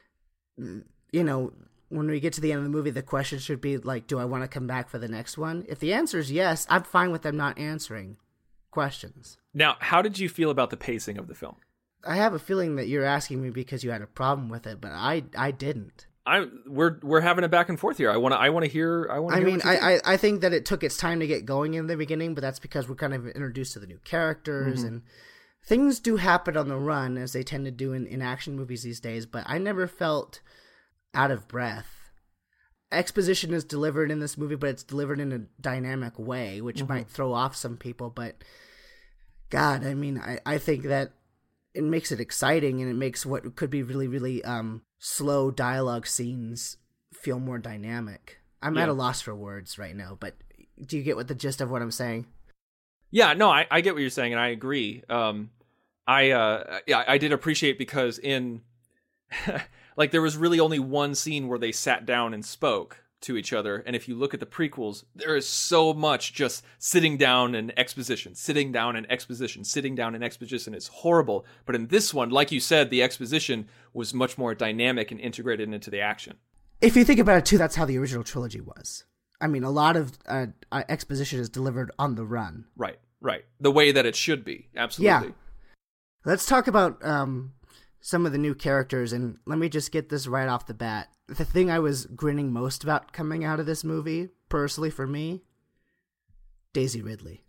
you know, when we get to the end of the movie, the question should be like, do I want to come back for the next one? If the answer is yes, I'm fine with them not answering questions. Now, how did you feel about the pacing of the film? I have a feeling that you're asking me because you had a problem with it, but I I didn't. I we're we're having a back and forth here. I want to I want to hear I want I to mean, I, I I think that it took its time to get going in the beginning, but that's because we're kind of introduced to the new characters mm-hmm. and things do happen on the run as they tend to do in, in action movies these days, but I never felt out of breath. Exposition is delivered in this movie, but it's delivered in a dynamic way, which mm-hmm. might throw off some people, but God, I mean, I, I think that it makes it exciting and it makes what could be really, really um, slow dialogue scenes feel more dynamic. I'm yeah. at a loss for words right now, but do you get what the gist of what I'm saying? Yeah, no, I, I get what you're saying, and I agree. Um, I uh, yeah, I did appreciate because in like there was really only one scene where they sat down and spoke to each other, and if you look at the prequels, there is so much just sitting down and exposition, sitting down and exposition, sitting down and exposition. It's horrible. But in this one, like you said, the exposition was much more dynamic and integrated into the action. If you think about it too, that's how the original trilogy was. I mean, a lot of uh, exposition is delivered on the run. Right, right. The way that it should be. Absolutely. Yeah. Let's talk about um, some of the new characters, and let me just get this right off the bat. The thing I was grinning most about coming out of this movie, personally for me, Daisy Ridley.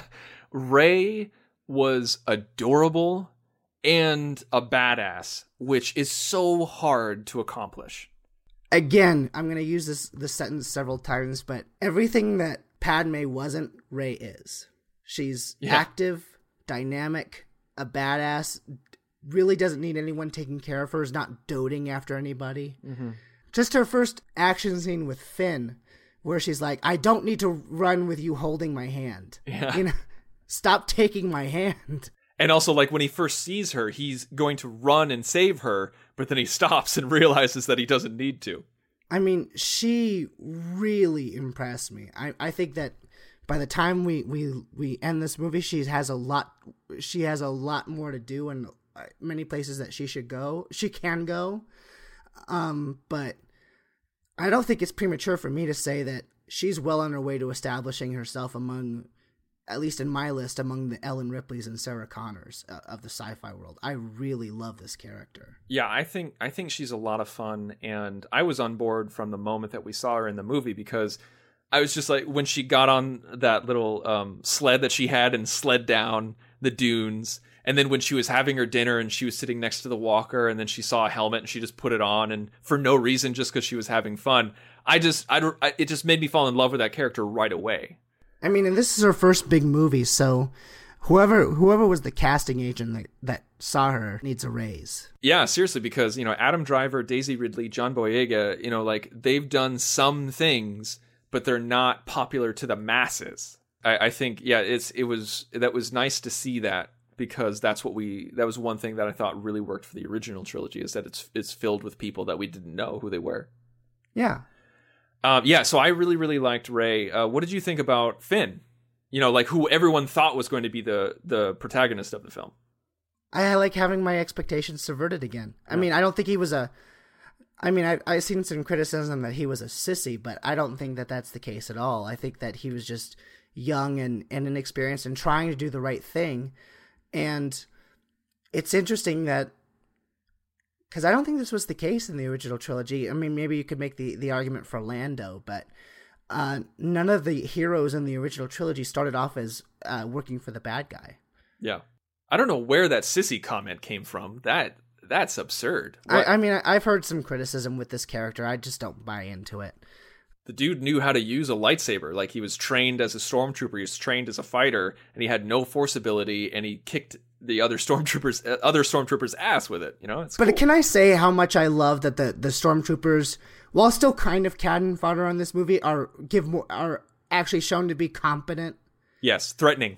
Rey was adorable and a badass, which is so hard to accomplish. Again, I'm going to use this, this sentence several times, but everything that Padme wasn't, Rey is. She's yeah. active, dynamic, a badass, really doesn't need anyone taking care of her, is not doting after anybody. Mm-hmm. Just her first action scene with Finn, where she's like, I don't need to run with you holding my hand. Yeah. You know, stop taking my hand. And also, like, when he first sees her, he's going to run and save her, but then he stops and realizes that he doesn't need to. I mean, she really impressed me. I, I think that by the time we, we, we end this movie, she has a lot, she has a lot more to do and many places that she should go. She can go. Um, but I don't think it's premature for me to say that she's well on her way to establishing herself among, at least in my list, among the Ellen Ripleys and Sarah Connors uh, of the sci-fi world. I really love this character. Yeah, I think I think she's a lot of fun, and I was on board from the moment that we saw her in the movie because I was just like, when she got on that little um, sled that she had and sled down the dunes, and then when she was having her dinner and she was sitting next to the walker and then she saw a helmet and she just put it on and for no reason, just because she was having fun, I just, I, I, it just made me fall in love with that character right away. I mean, and this is her first big movie, so whoever whoever was the casting agent that, that saw her needs a raise. Yeah, seriously, because, you know, Adam Driver, Daisy Ridley, John Boyega, you know, like, they've done some things, but they're not popular to the masses. I, I think, yeah, it's it was that was nice to see that, because that's what we that was one thing that I thought really worked for the original trilogy, is that it's it's filled with people that we didn't know who they were. Yeah. Um, yeah, so I really, really liked Rey. Uh, what did you think about Finn? You know, like, who everyone thought was going to be the the protagonist of the film. I like having my expectations subverted again. I yeah. mean, I don't think he was a... I mean, I, I've seen some criticism that he was a sissy, but I don't think that that's the case at all. I think that he was just young and, and inexperienced and trying to do the right thing. And it's interesting that, because I don't think this was the case in the original trilogy. I mean, maybe you could make the, the argument for Lando, but uh, none of the heroes in the original trilogy started off as uh, working for the bad guy. Yeah. I don't know where that sissy comment came from. That That's absurd. I, I mean, I've heard some criticism with this character. I just don't buy into it. The dude knew how to use a lightsaber. Like, he was trained as a stormtrooper. He was trained as a fighter, and he had no force ability, and he kicked the other stormtroopers, uh, other stormtroopers' ass with it. You know, it's but cool. Can I say how much I love that the, the stormtroopers, while still kind of cannon fodder on this movie, are give more are actually shown to be competent. Yes, threatening.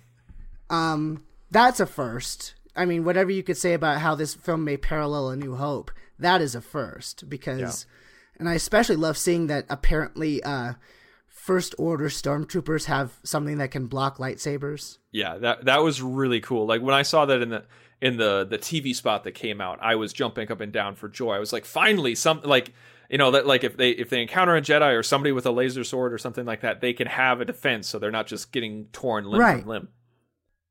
Um, that's a first. I mean, whatever you could say about how this film may parallel A New Hope, that is a first, because, yeah. And I especially love seeing that apparently uh, First Order stormtroopers have something that can block lightsabers. Yeah, that that was really cool. Like, when I saw that in the in the the T V spot that came out, I was jumping up and down for joy. I was like, finally, some like you know that like if they if they encounter a Jedi or somebody with a laser sword or something like that, they can have a defense, so they're not just getting torn limb right. from limb.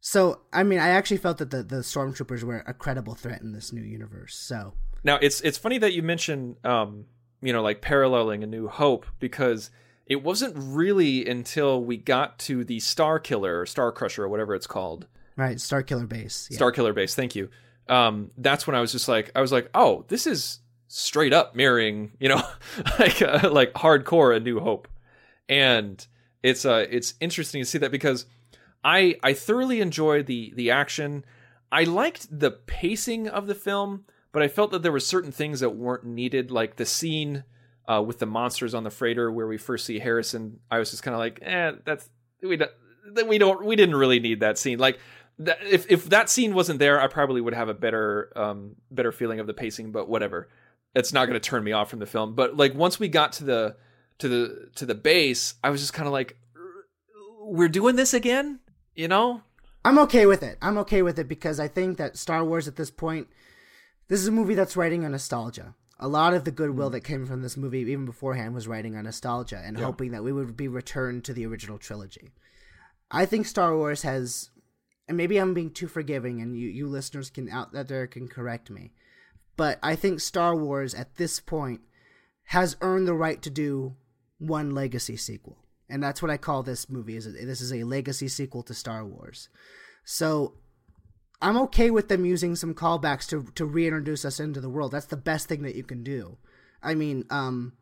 So, I mean, I actually felt that the, the stormtroopers were a credible threat in this new universe. So now it's it's funny that you mention, um, you know, like paralleling A New Hope, because it wasn't really until we got to the Star Killer or Star Crusher or whatever it's called. Right, Star Killer Base. Yeah. Star Killer Base, thank you. Um, that's when I was just like, I was like, oh, this is straight up mirroring, you know, like uh, like hardcore A New Hope. And it's uh it's interesting to see that, because I I thoroughly enjoyed the the action. I liked the pacing of the film, but I felt that there were certain things that weren't needed, like the scene uh, with the monsters on the freighter where we first see Harrison. I was just kind of like, eh, that's we don't we don't we didn't really need that scene. Like that, if if that scene wasn't there, I probably would have a better um better feeling of the pacing. But whatever, it's not going to turn me off from the film. But like once we got to the to the to the base, I was just kind of like, we're doing this again. You know, I'm okay with it. I'm okay with it because I think that Star Wars at this point, this is a movie that's writing on nostalgia. A lot of the goodwill that came from this movie, even beforehand, was writing on nostalgia and Yeah. hoping that we would be returned to the original trilogy. I think Star Wars has, and maybe I'm being too forgiving, and you, you listeners can out there can correct me, but I think Star Wars at this point has earned the right to do one legacy sequel. And that's what I call this movie. Is this is a legacy sequel to Star Wars. So I'm okay with them using some callbacks to to reintroduce us into the world. That's the best thing that you can do. I mean, um,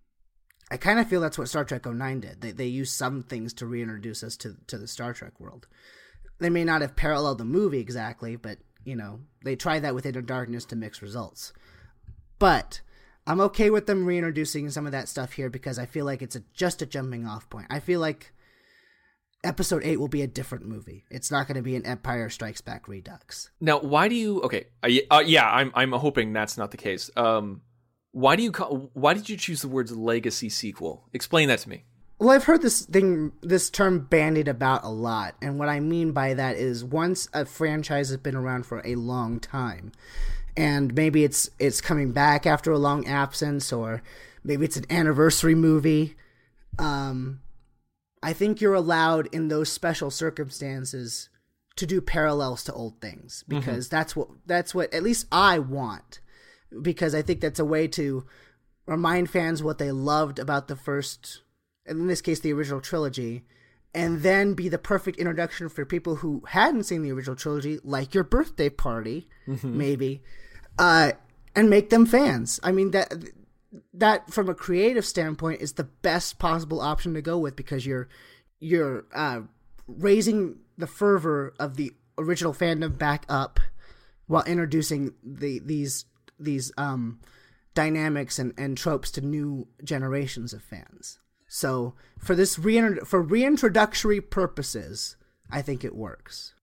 I kind of feel that's what Star Trek oh nine did. They they used some things to reintroduce us to to the Star Trek world. They may not have paralleled the movie exactly, but you know they tried that with Inner Darkness to mix results. But I'm okay with them reintroducing some of that stuff here because I feel like it's a, just a jumping off point. I feel like Episode eight will be a different movie. It's not going to be an Empire Strikes Back redux. now why do you? Okay, uh, y- uh, yeah, I'm I'm hoping that's not the case. Um, why do you call, why did you choose the words legacy sequel? Explain that to me. Well, I've heard this thing, this term bandied about a lot, and what I mean by that is once a franchise has been around for a long time, and maybe it's it's coming back after a long absence, or maybe it's an anniversary movie. Um, I think you're allowed in those special circumstances to do parallels to old things because mm-hmm. that's what that's what at least I want, because I think that's a way to remind fans what they loved about the first, in this case, the original trilogy, and then be the perfect introduction for people who hadn't seen the original trilogy, like your birthday party, mm-hmm. maybe, uh, and make them fans. I mean, that that from a creative standpoint is the best possible option to go with, because you're you're uh, raising the fervor of the original fandom back up while introducing the these these um, dynamics and, and tropes to new generations of fans. So for this reintro- for reintroductory purposes, I think it works.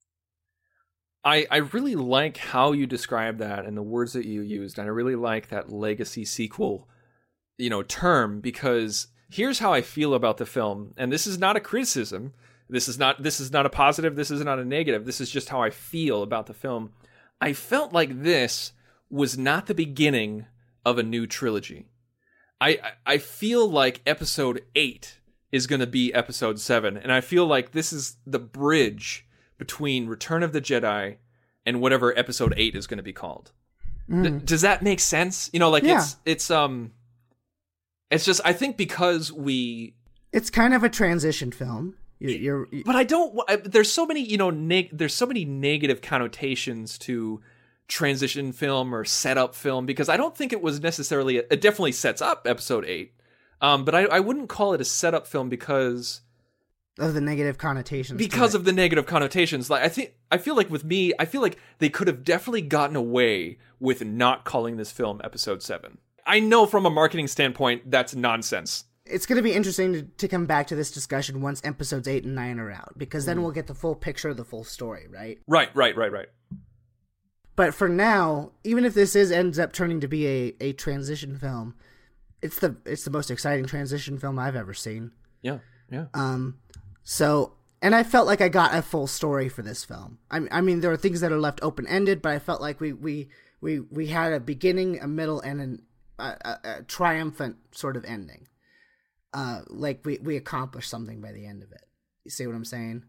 I, I really like how you describe that and the words that you used, and I really like that legacy sequel, you know, term, because here's how I feel about the film, and this is not a criticism. This is not this is not a positive. This is not a negative. This is just how I feel about the film. I felt like this was not the beginning of a new trilogy. I I feel like episode eight is going to be episode seven, and I feel like this is the bridge between Return of the Jedi and whatever episode eight is going to be called. Mm. D- does that make sense? You know, like yeah. it's it's um it's just, I think because we it's kind of a transition film. You're, you're, you're... But I don't I, there's so many, you know, neg- there's so many negative connotations to transition film or setup film, because I don't think it was necessarily, it definitely sets up episode eight, um, but I, I wouldn't call it a setup film because of the negative connotations. Because of the negative connotations. Like I think, I feel like with me, I feel like they could have definitely gotten away with not calling this film episode seven. I know from a marketing standpoint, that's nonsense. It's going to be interesting to, to come back to this discussion once episodes eight and nine are out, because then mm. we'll get the full picture of the full story, right? Right, right, right, right. But for now, even if this is ends up turning to be a, a transition film, it's the it's the most exciting transition film I've ever seen. Yeah, yeah. Um, so, and I felt like I got a full story for this film. I, I mean, there are things that are left open-ended, but I felt like we we, we, we had a beginning, a middle, and an, a, a, a triumphant sort of ending. Uh, like we, we accomplished something by the end of it. You see what I'm saying?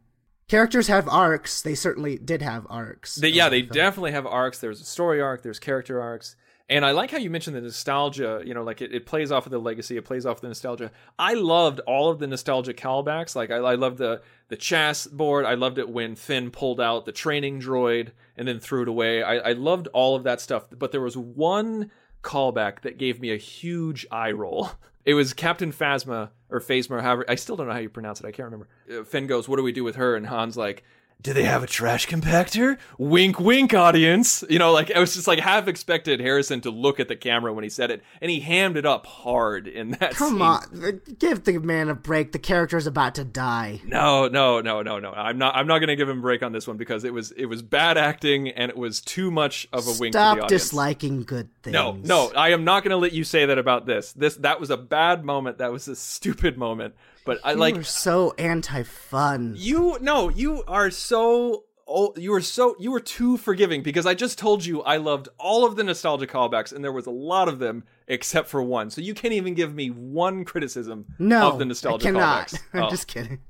characters have arcs. They certainly did have arcs. They, yeah, they film. definitely have arcs. There's a story arc. There's character arcs. And I like how you mentioned the nostalgia, you know, like it, it plays off of the legacy. It plays off of the nostalgia. I loved all of the nostalgia callbacks. Like I, I loved the, the chess board. I loved it when Finn pulled out the training droid and then threw it away. I, I loved all of that stuff. But there was one callback that gave me a huge eye roll. It was Captain Phasma or Phasma, however, I still don't know how you pronounce it. I can't remember. Uh, Finn goes, "What do we do with her?" And Han's like, "Do they have a trash compactor? Wink, wink, audience." You know, like I was just like half expected Harrison to look at the camera when he said it, and he hammed it up hard in that Come scene. on, give the man a break. The character's about to die. No, no, no, no, no. I'm not. I'm not going to give him a break on this one because it was it was bad acting and it was too much of a wink to the Stop audience. disliking good things. No, no, I am not going to let you say that about this. This that was a bad moment. That was a stupid moment. But I You like were so anti-fun. you. No, you are so. Oh, you were so. You were too forgiving because I just told you I loved all of the nostalgia callbacks and there was a lot of them except for one. So you can't even give me one criticism No, of the nostalgia I cannot. callbacks. I'm Oh. just kidding.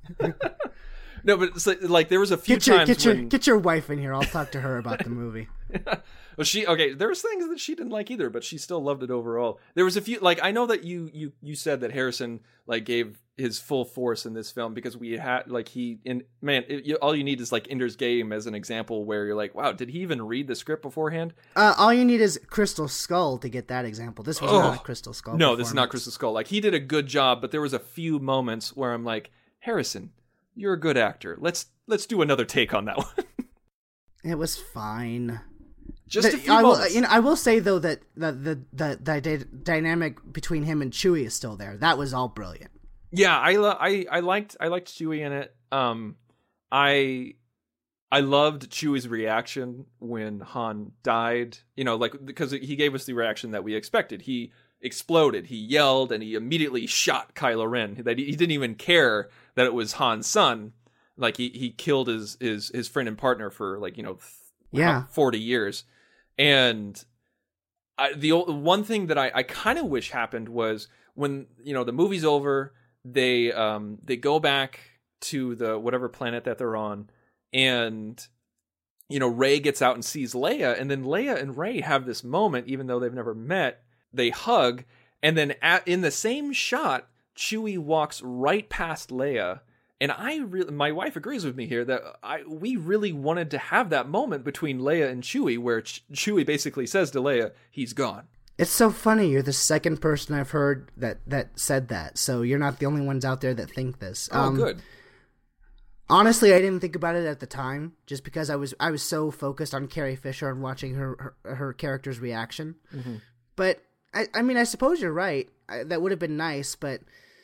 No, but it's like, like there was a few Get your times get your when get your wife in here. I'll talk to her about the movie. well, she okay. There was things that she didn't like either, but she still loved it overall. There was a few like I know that you you you said that Harrison like gave his full force in this film because we had like he in man it, you, all you need is like Ender's Game as an example where you're like, wow, did he even read the script beforehand? Uh, all you need is Crystal Skull to get that example. This was Oh. not a Crystal Skull. No, this is not performance. Crystal Skull. Like he did a good job, but there was a few moments where I'm like, Harrison, you're a good actor. Let's let's do another take on that one. It was fine. Just The- a few I will, moments. you know, I will say though that the the, the the the dynamic between him and Chewie is still there. That was all brilliant. Yeah, I, lo- I I liked I liked Chewie in it. Um, I I loved Chewie's reaction when Han died. You know, like because he gave us the reaction that we expected. He exploded, he yelled, and he immediately shot Kylo Ren. That he, he didn't even care that it was Han's son. Like he he killed his his his friend and partner for like you know th- Yeah. forty years, and I, the o- one thing that I I kind of wish happened was when you know the movie's over. They um they go back to the whatever planet that they're on, and you know Rey gets out and sees Leia, and then Leia and Rey have this moment, even though they've never met. They hug, and then at, in the same shot, Chewie walks right past Leia, and I really my wife agrees with me here that I we really wanted to have that moment between Leia and Chewie, where Ch- Chewie basically says to Leia, "He's gone." It's so funny. You're the second person I've heard that that said that. So you're not the only ones out there that think this. Oh, Um, good. Honestly, I didn't think about it at the time, just because I was I was so focused on Carrie Fisher and watching her her, her character's reaction. Mm-hmm. But I, I mean, I suppose you're right. I, that would have been nice, but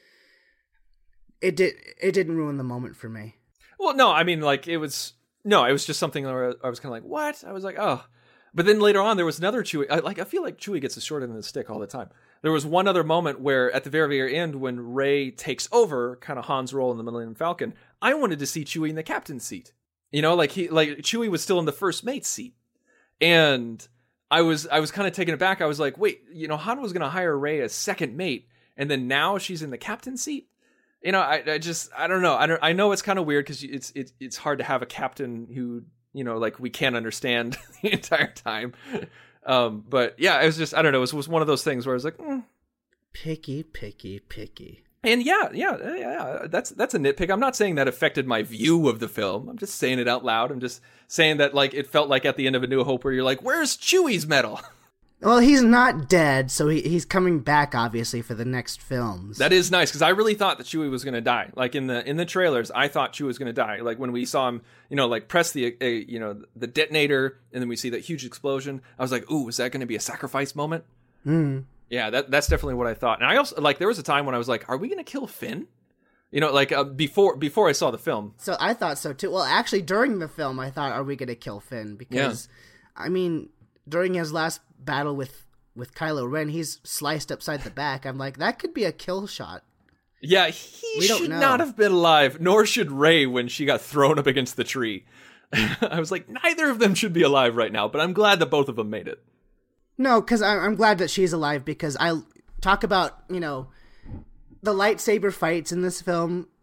it did it didn't ruin the moment for me. Well, no, I mean, like, it was... No, it was just something where I was kind of like, what? I was like, oh. But then later on, there was another Chewie... I, like, I feel like Chewie gets the short end of the stick all the time. There was one other moment where, at the very, very end, when Rey takes over kind of Han's role in the Millennium Falcon, I wanted to see Chewie in the captain's seat. You know, like, he, like Chewie was still in the first mate's seat. And I was I was kind of taken aback. I was like, wait, you know, Han was going to hire Rey as second mate, and then now she's in the captain's seat? You know, I, I just, I don't know. I don't. I know it's kind of weird because it's, it's it's hard to have a captain who, you know, like we can't understand the entire time. Um, but yeah, it was just, I don't know. It was, was one of those things where I was like, mm. Picky, picky, picky. And yeah, yeah, yeah, that's that's a nitpick. I'm not saying that affected my view of the film. I'm just saying it out loud. I'm just saying that like it felt like at the end of A New Hope where you're like, where's Chewie's medal? Well, he's not dead, so he, he's coming back, obviously, for the next films. That is nice because I really thought that Chewie was going to die. Like in the in the trailers, I thought Chewie was going to die. Like when we saw him, you know, like press the uh, you know the detonator, and then we see that huge explosion. I was like, ooh, is that going to be a sacrifice moment? Mm. Yeah, that that's definitely what I thought. And I also like there was a time when I was like, are we going to kill Finn? You know, like uh, before before I saw the film. So I thought so too. Well, actually, during the film, I thought, are we going to kill Finn? Because, I mean, during his last battle with with Kylo Ren, he's sliced upside the back. I'm like, that could be a kill shot. Yeah, he We don't should know. not have been alive, nor should Rey when she got thrown up against the tree. I was like, neither of them should be alive right now, but I'm glad that both of them made it. No, because I'm glad that she's alive, because I talk about, you know, the lightsaber fights in this film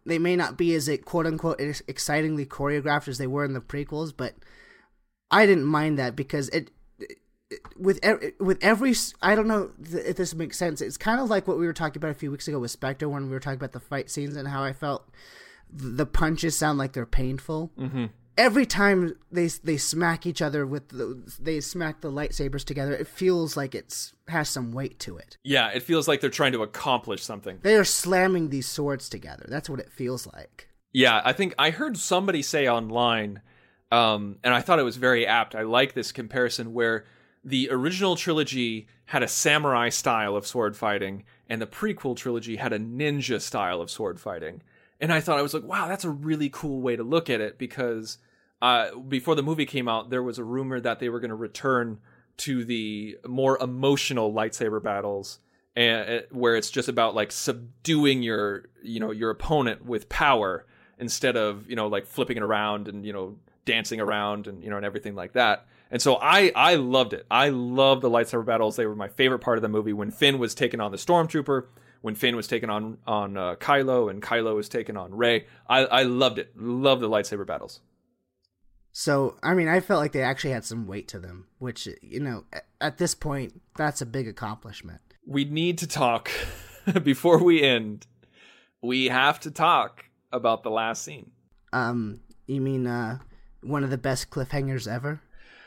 they may not be as quote unquote excitingly choreographed as they were in the prequels, but I didn't mind that because it, it with with every I don't know if this makes sense. It's kind of like what we were talking about a few weeks ago with Spectre when we were talking about the fight scenes and how I felt the punches sound like they're painful. Mm-hmm. Every time they they smack each other with the, they smack the lightsabers together, it feels like it's has some weight to it. Yeah, it feels like they're trying to accomplish something. They are slamming these swords together. That's what it feels like. Yeah, I think I heard somebody say online, um, and I thought it was very apt. I like this comparison where the original trilogy had a samurai style of sword fighting, and the prequel trilogy had a ninja style of sword fighting. And I thought, I was like, wow, that's a really cool way to look at it, because uh, before the movie came out, there was a rumor that they were going to return to the more emotional lightsaber battles, and where it's just about like subduing your, you know, your opponent with power instead of, you know, like flipping it around and, you know, dancing around and, you know, and everything like that. And so I, I loved it. I loved the lightsaber battles. They were my favorite part of the movie. When Finn was taking on the Stormtrooper, when Finn was taking on on uh, Kylo, and Kylo was taking on Rey, I, I loved it. Loved the lightsaber battles. So, I mean, I felt like they actually had some weight to them, which, you know, at this point, that's a big accomplishment. We need to talk, before we end, we have to talk about the last scene. Um, you mean uh, one of the best cliffhangers ever?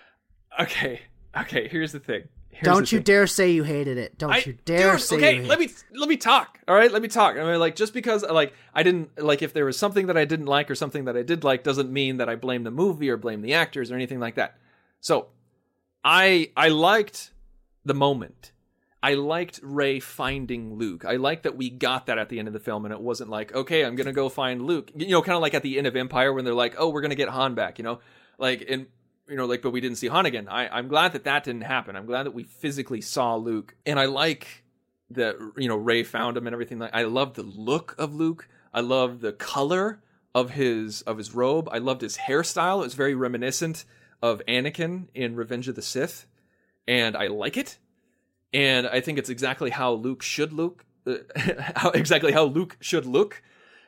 Okay, okay, here's the thing. Here's Don't the you thing. dare say you hated it. Don't I, you dare dude, say okay, you hated let me let me talk. All right, let me talk. I mean, like, just because like I didn't like, if there was something that I didn't like or something that I did like, doesn't mean that I blame the movie or blame the actors or anything like that. So, I I liked the moment. I liked Rey finding Luke. I liked that we got that at the end of the film, and it wasn't like, okay, I'm gonna go find Luke. You know, kind of like at the end of Empire when they're like, oh, we're gonna get Han back. You know, like in. You know, like, but we didn't see Han again. I, I'm glad that that didn't happen. I'm glad that we physically saw Luke. And I like that, you know, Rey found him and everything. I love the look of Luke. I love the color of his of his robe. I loved his hairstyle. It was very reminiscent of Anakin in Revenge of the Sith. And I like it. And I think it's exactly how Luke should look. Uh, how, exactly how Luke should look.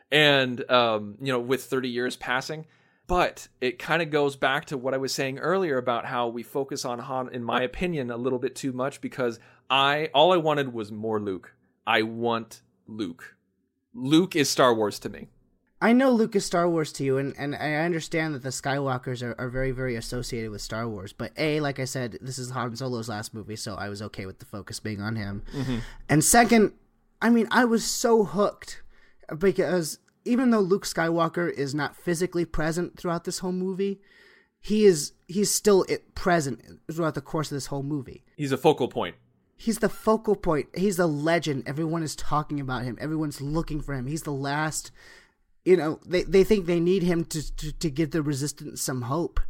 And, um, you know, with thirty years passing. But it kind of goes back to what I was saying earlier about how we focus on Han, in my opinion, a little bit too much, because I all I wanted was more Luke. I want Luke. Luke is Star Wars to me. I know Luke is Star Wars to you, and, and I understand that the Skywalkers are, are very, very associated with Star Wars. But A, like I said, this is Han Solo's last movie, so I was okay with the focus being on him. Mm-hmm. And second, I mean, I was so hooked because even though Luke Skywalker is not physically present throughout this whole movie, he is he's still present throughout the course of this whole movie. He's a focal point. He's the focal point. He's the legend. Everyone is talking about him. Everyone's looking for him. He's the last, you know, they, they think they need him to, to, to give the resistance some hope.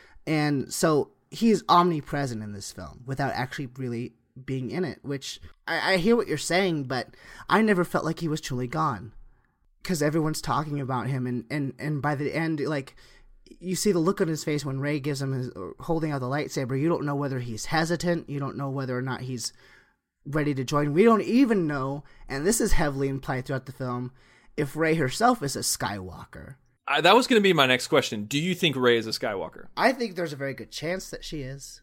And so he's omnipresent in this film without actually really being in it, which I, I hear what you're saying, but I never felt like he was truly gone. Because everyone's talking about him, and, and, and by the end, like, you see the look on his face when Rey gives him his, holding out the lightsaber. You don't know whether he's hesitant. You don't know whether or not he's ready to join. We don't even know, and this is heavily implied throughout the film, if Rey herself is a Skywalker. Uh, that was going to be my next question. Do you think Rey is a Skywalker? I think there's a very good chance that she is.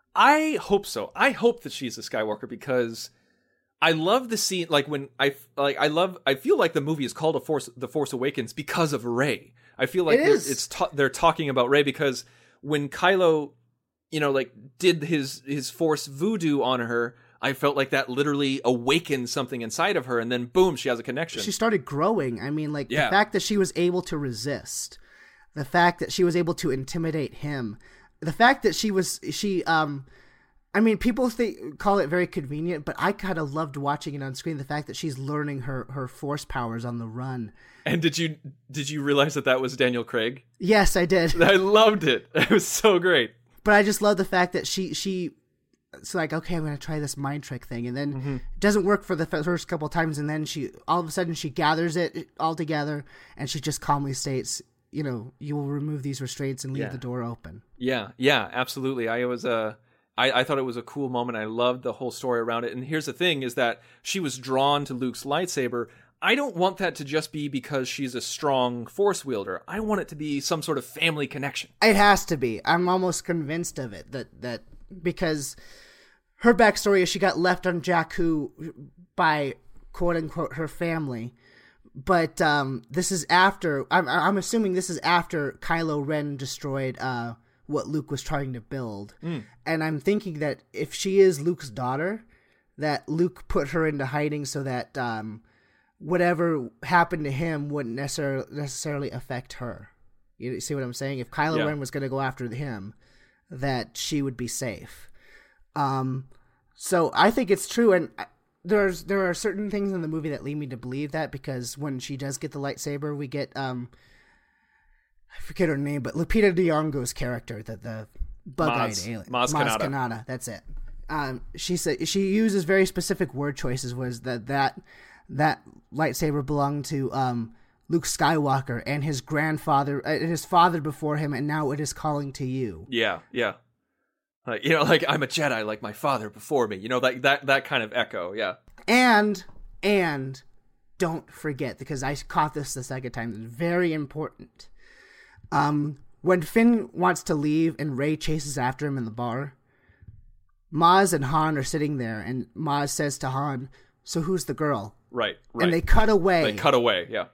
I hope so. I hope that she's a Skywalker, because I love the scene, like when I like I love I feel like the movie is called a Force The Force Awakens because of Rey. I feel like it they're, is. it's ta- they're talking about Rey, because when Kylo, you know, like did his his Force voodoo on her, I felt like that literally awakened something inside of her, and then boom, she has a connection. She started growing. I mean, like yeah. the fact that she was able to resist, the fact that she was able to intimidate him, the fact that she was she um. I mean, people think, call it very convenient, but I kind of loved watching it on screen. The fact that she's learning her, her force powers on the run. And did you did you realize that that was Daniel Craig? Yes, I did. I loved it. It was so great. But I just love the fact that she she it's like, okay, I'm going to try this mind trick thing, and then mm-hmm. it doesn't work for the first couple of times, and then she all of a sudden she gathers it all together, and she just calmly states, you know, you will remove these restraints and leave yeah. the door open. Yeah, yeah, absolutely. I was uh I, I thought it was a cool moment. I loved the whole story around it. And here's the thing, is that she was drawn to Luke's lightsaber. I don't want that to just be because she's a strong force wielder. I want it to be some sort of family connection. It has to be. I'm almost convinced of it that that because her backstory is she got left on Jakku by quote unquote her family, but um, this is after. I'm I'm assuming this is after Kylo Ren destroyed uh, what Luke was trying to build, mm. and I'm thinking that if she is Luke's daughter, that Luke put her into hiding so that. Um, whatever happened to him wouldn't necessarily necessarily affect her. You see what I'm saying? If Kylo yeah. Ren was going to go after him, that she would be safe. Um, so I think it's true, and there's there are certain things in the movie that lead me to believe that, because when she does get the lightsaber, we get um, I forget her name, but Lupita Nyong'o's character, the the bug-eyed Maz, alien, Maz Maz Kanata. Kanata. That's it. Um, she said she uses very specific word choices. Was that that that lightsaber belonged to um, Luke Skywalker and his grandfather, uh, his father before him, and now it is calling to you. Yeah, yeah. Like, you know, like I'm a Jedi, like my father before me. You know, like that that kind of echo. Yeah. And and don't forget, because I caught this the second time. It's very important. Um, when Finn wants to leave and Rey chases after him in the bar, Maz and Han are sitting there, and Maz says to Han, "So who's the girl?" Right, right. And they cut away. They cut away, yeah.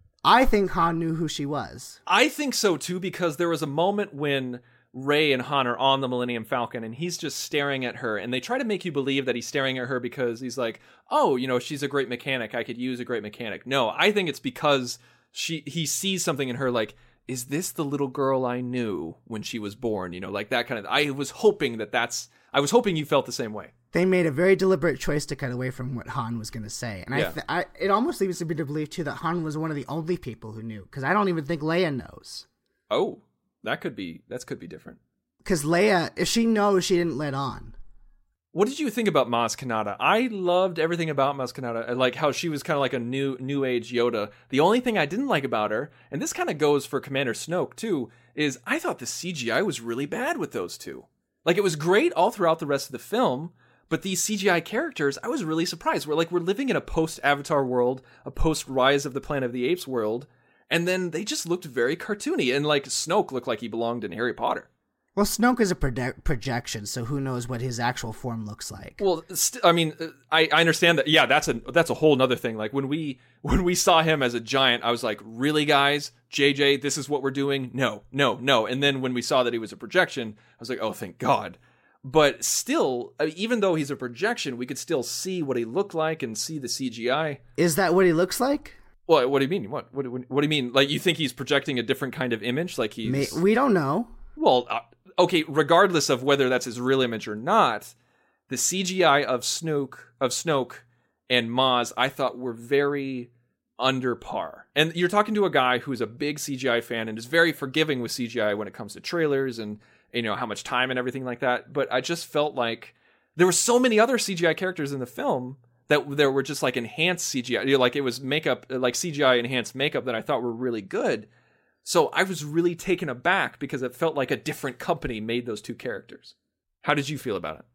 I think Han knew who she was. I think so, too, because there was a moment when Rey and Han are on the Millennium Falcon, and he's just staring at her, and they try to make you believe that he's staring at her because he's like, oh, you know, she's a great mechanic. I could use a great mechanic. No, I think it's because she he sees something in her like, is this the little girl I knew when she was born? You know, like that kind of... I was hoping that that's... I was hoping you felt the same way. They made a very deliberate choice to cut away from what Han was going to say. And yeah. I, th- I, it almost leads me to believe, too, that Han was one of the only people who knew. Because I don't even think Leia knows. Oh, that could be, that could be different. Because Leia, if she knows, she didn't let on. What did you think about Maz Kanata? I loved everything about Maz Kanata. I like how she was kind of like a new, new age Yoda. The only thing I didn't like about her, and this kind of goes for Commander Snoke, too, is I thought the C G I was really bad with those two. Like, it was great all throughout the rest of the film, but these C G I characters, I was really surprised. We're like, we're living in a post-Avatar world, a post-Rise of the Planet of the Apes world, and then they just looked very cartoony, and like, Snoke looked like he belonged in Harry Potter. Well, Snoke is a proje- projection, so who knows what his actual form looks like. Well, st- I mean, I, I understand that. Yeah, that's a that's a whole nother thing. Like, when we when we saw him as a giant, I was like, really, guys? J J, this is what we're doing? No, no, no. And then when we saw that he was a projection, I was like, oh, thank God. But still, even though he's a projection, we could still see what he looked like and see the C G I. Is that what he looks like? Well, what do you mean? What? What, what, what do you mean? Like, you think he's projecting a different kind of image? Like he's... May- we don't know. Well, uh, okay, regardless of whether that's his real image or not, the C G I of Snoke, of Snoke and Maz, I thought were very under par. And you're talking to a guy who's a big C G I fan and is very forgiving with C G I when it comes to trailers and, you know, how much time and everything like that. But I just felt like there were so many other C G I characters in the film that there were just like enhanced C G I, you know, like it was makeup, like C G I enhanced makeup that I thought were really good. So I was really taken aback because it felt like a different company made those two characters. How did you feel about it?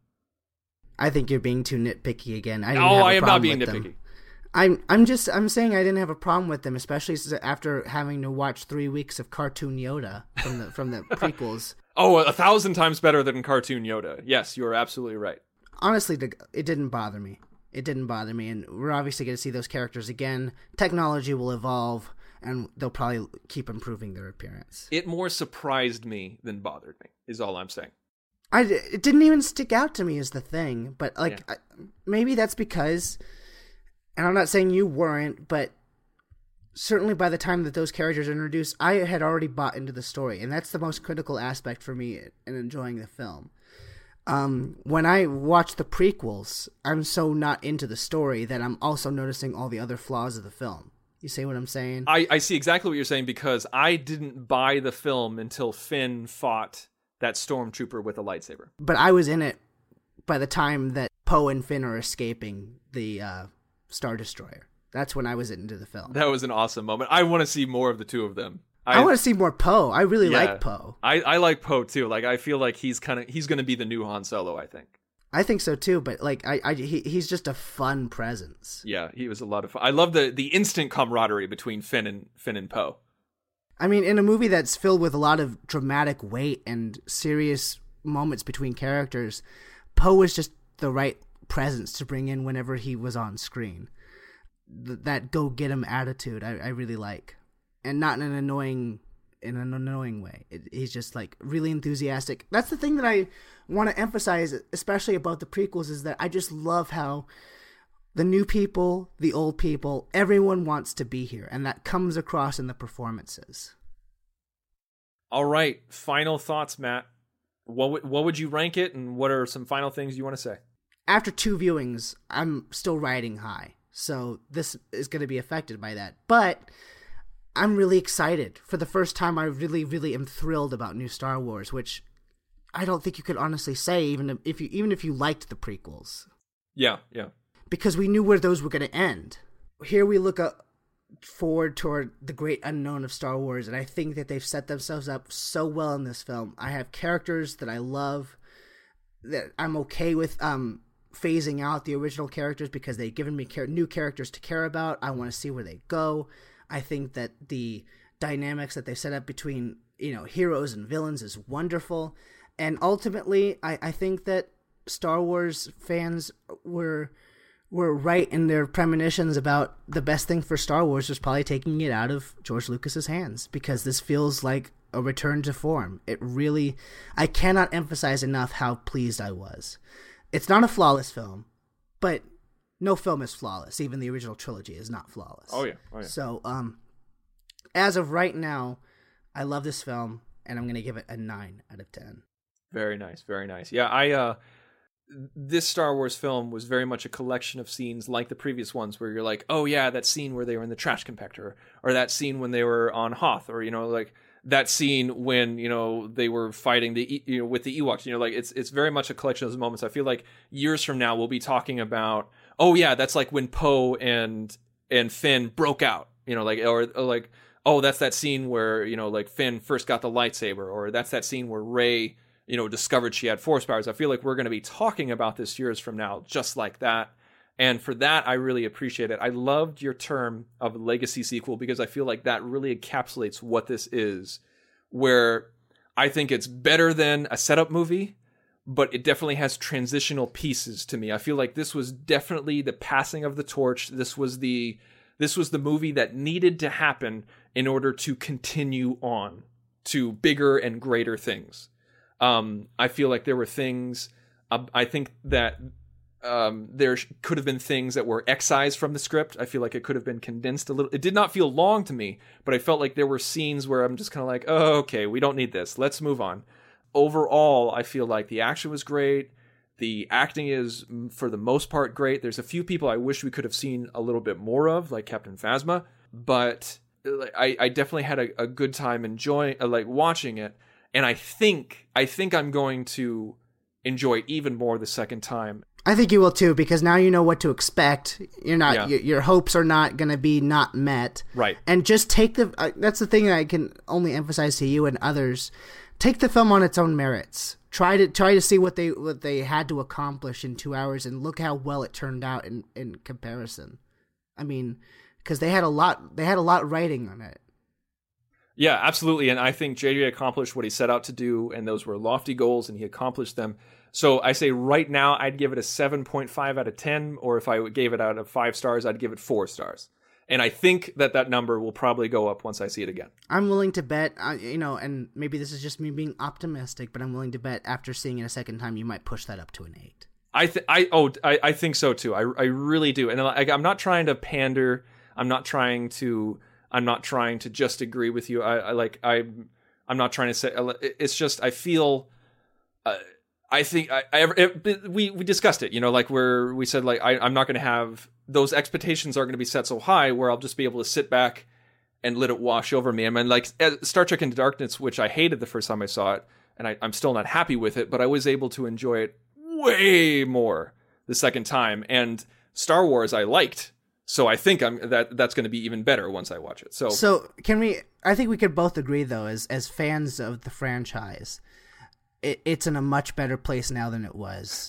I think you're being too nitpicky again. I didn't oh, have a I am not being with nitpicky. Them. I'm I'm just I'm saying I didn't have a problem with them, especially after having to watch three weeks of cartoon Yoda from the from the prequels. Oh, a thousand times better than cartoon Yoda. Yes, you are absolutely right. Honestly, it didn't bother me. It didn't bother me, and we're obviously going to see those characters again. Technology will evolve, and they'll probably keep improving their appearance. It more surprised me than bothered me, is all I'm saying. I, it didn't even stick out to me as the thing, but like Yeah. I, maybe that's because, and I'm not saying you weren't, but certainly by the time that those characters are introduced, I had already bought into the story, and that's the most critical aspect for me in enjoying the film. Um, when I watch the prequels, I'm so not into the story that I'm also noticing all the other flaws of the film. You see what I'm saying? I, I see exactly what you're saying because I didn't buy the film until Finn fought that stormtrooper with a lightsaber. But I was in it by the time that Poe and Finn are escaping the uh, Star Destroyer. That's when I was into the film. That was an awesome moment. I want to see more of the two of them. I, I want to see more Poe. I really yeah, like Poe. I, I like Poe too. Like I feel like he's kind of he's going to be the new Han Solo, I think. I think so too, but like I, I he, he's just a fun presence. Yeah, he was a lot of fun. I love the the instant camaraderie between Finn and Finn and Poe. I mean, in a movie that's filled with a lot of dramatic weight and serious moments between characters, Poe was just the right presence to bring in whenever he was on screen. Th- that go get him attitude, I, I really like, and not in an annoying in an annoying way. It, he's just like really enthusiastic. That's the thing that I want to emphasize, especially about the prequels, is that I just love how the new people, the old people, everyone wants to be here, and that comes across in the performances. All right, final thoughts, Matt. What w- what would you rank it, and what are some final things you want to say? After two viewings, I'm still riding high, so this is going to be affected by that. But I'm really excited. For the first time, I really, really am thrilled about new Star Wars, which I don't think you could honestly say, even if you even if you liked the prequels. Yeah, yeah. Because we knew where those were going to end. Here we look up forward toward the great unknown of Star Wars, and I think that they've set themselves up so well in this film. I have characters that I love, that I'm okay with um, phasing out the original characters because they've given me char- new characters to care about. I want to see where they go. I think that the dynamics that they set up between, you know, heroes and villains is wonderful. And ultimately, I, I think that Star Wars fans were... were right in their premonitions about the best thing for Star Wars was probably taking it out of George Lucas's hands, because this feels like a return to form. It really, I cannot emphasize enough how pleased I was. It's not a flawless film, but no film is flawless. Even the original trilogy is not flawless. Oh yeah, oh yeah. So, um, as of right now, I love this film, and I'm going to give it a nine out of ten. Very nice, very nice. Yeah, I, uh, this Star Wars film was very much a collection of scenes like the previous ones where you're like, oh yeah, that scene where they were in the trash compactor, or that scene when they were on Hoth, or, you know, like that scene when, you know, they were fighting the, you know, with the Ewoks, you know, like it's, it's very much a collection of those moments. I feel like years from now we'll be talking about, oh yeah, that's like when Poe and, and Finn broke out, you know, like, or, or like, oh, that's that scene where, you know, like Finn first got the lightsaber, or that's that scene where Rey, you know, discovered she had force powers. I feel like we're going to be talking about this years from now, just like that. And for that, I really appreciate it. I loved your term of legacy sequel, because I feel like that really encapsulates what this is, where I think it's better than a setup movie, but it definitely has transitional pieces to me. I feel like this was definitely the passing of the torch. This was the, this was the movie that needed to happen in order to continue on to bigger and greater things. Um, I feel like there were things, uh, I think that um, there sh- could have been things that were excised from the script. I feel like it could have been condensed a little. It did not feel long to me, but I felt like there were scenes where I'm just kind of like, oh, okay, we don't need this. Let's move on. Overall, I feel like the action was great. The acting is, for the most part, great. There's a few people I wish we could have seen a little bit more of, like Captain Phasma, but I, I definitely had a, a good time enjoying, uh, like watching it. And I think I think I'm going to enjoy it even more the second time. I think you will too, because now you know what to expect. You're not Yeah. your, your hopes are not going to be not met. Right. And just take the. Uh, that's the thing that I can only emphasize to you and others. Take the film on its own merits. Try to try to see what they what they had to accomplish in two hours, and look how well it turned out in, in comparison. I mean, because they had a lot. They had a lot writing on it. Yeah, absolutely. And I think J J accomplished what he set out to do, and those were lofty goals, and he accomplished them. So I say right now, I'd give it a seven point five out of ten, or if I gave it out of five stars, I'd give it four stars. And I think that that number will probably go up once I see it again. I'm willing to bet, uh, you know, and maybe this is just me being optimistic, but I'm willing to bet after seeing it a second time, you might push that up to an eight. I th- I oh I, I think so too. I I really do. And like, I'm not trying to pander. I'm not trying to. I'm not trying to just agree with you. I, I like I I'm not trying to say. It's just I feel. Uh, I think I, I it, we we discussed it. You know, like where we said like I, I'm not going to have those expectations are going to be set so high where I'll just be able to sit back and let it wash over me. I mean, like Star Trek Into Darkness, which I hated the first time I saw it, and I, I'm still not happy with it, but I was able to enjoy it way more the second time. And Star Wars I liked. So I think I'm that that's going to be even better once I watch it. So So can we I think we could both agree though, as as fans of the franchise, it, it's in a much better place now than it was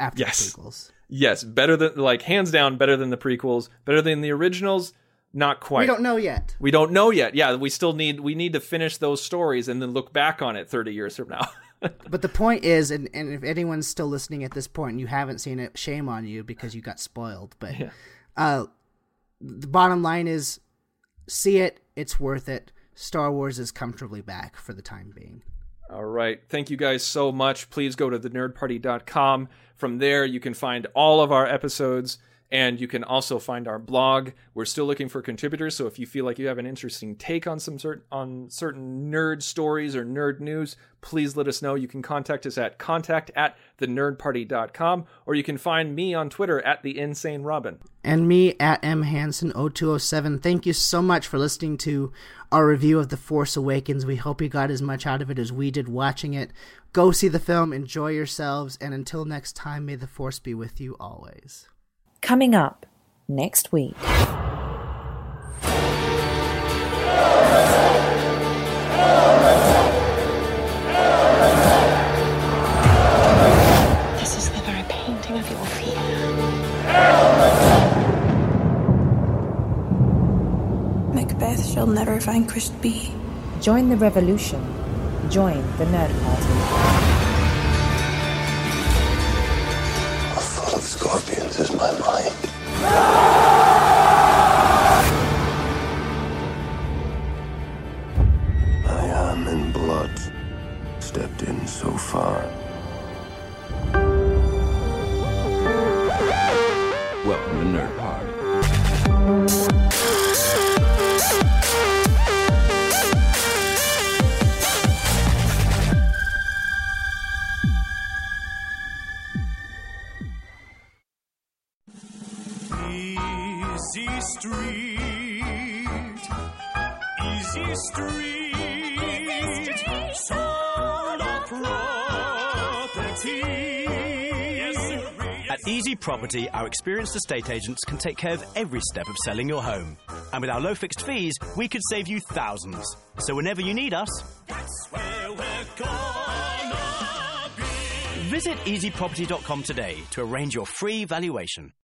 after Yes. the prequels. Yes, better than, like, hands down, better than the prequels, better than the originals. Not quite. We don't know yet. We don't know yet. Yeah, we still need we need to finish those stories and then look back on it thirty years from now. But the point is, and, and if anyone's still listening at this point and you haven't seen it, shame on you because you got spoiled. But Yeah. uh, the bottom line is, see it. It's worth it. Star Wars is comfortably back for the time being. All right. Thank you guys so much. Please go to the nerd party dot com. From there, you can find all of our episodes, and you can also find our blog. We're still looking for contributors, so if you feel like you have an interesting take on some certain on certain nerd stories or nerd news, please let us know. You can contact us at contact at the nerd party dot com, or you can find me on Twitter at the Insane Robin. And me at M Hansen oh two oh seven. Thank you so much for listening to our review of The Force Awakens. We hope you got as much out of it as we did watching it. Go see the film, enjoy yourselves, and until next time, may the Force be with you always. Coming up next week. This is the very painting of your fear. Macbeth shall never vanquished be. Join the revolution. Join the Nerd Party. Full of scorpions is my mind. I am in blood, stepped in so far. Welcome to Nerd Party. Easy Street, Easy Street, sold our property. At Easy Property, our experienced estate agents can take care of every step of selling your home. And with our low fixed fees, we could save you thousands. So whenever you need us, That's where we're gonna be. visit easy property dot com today to arrange your free valuation.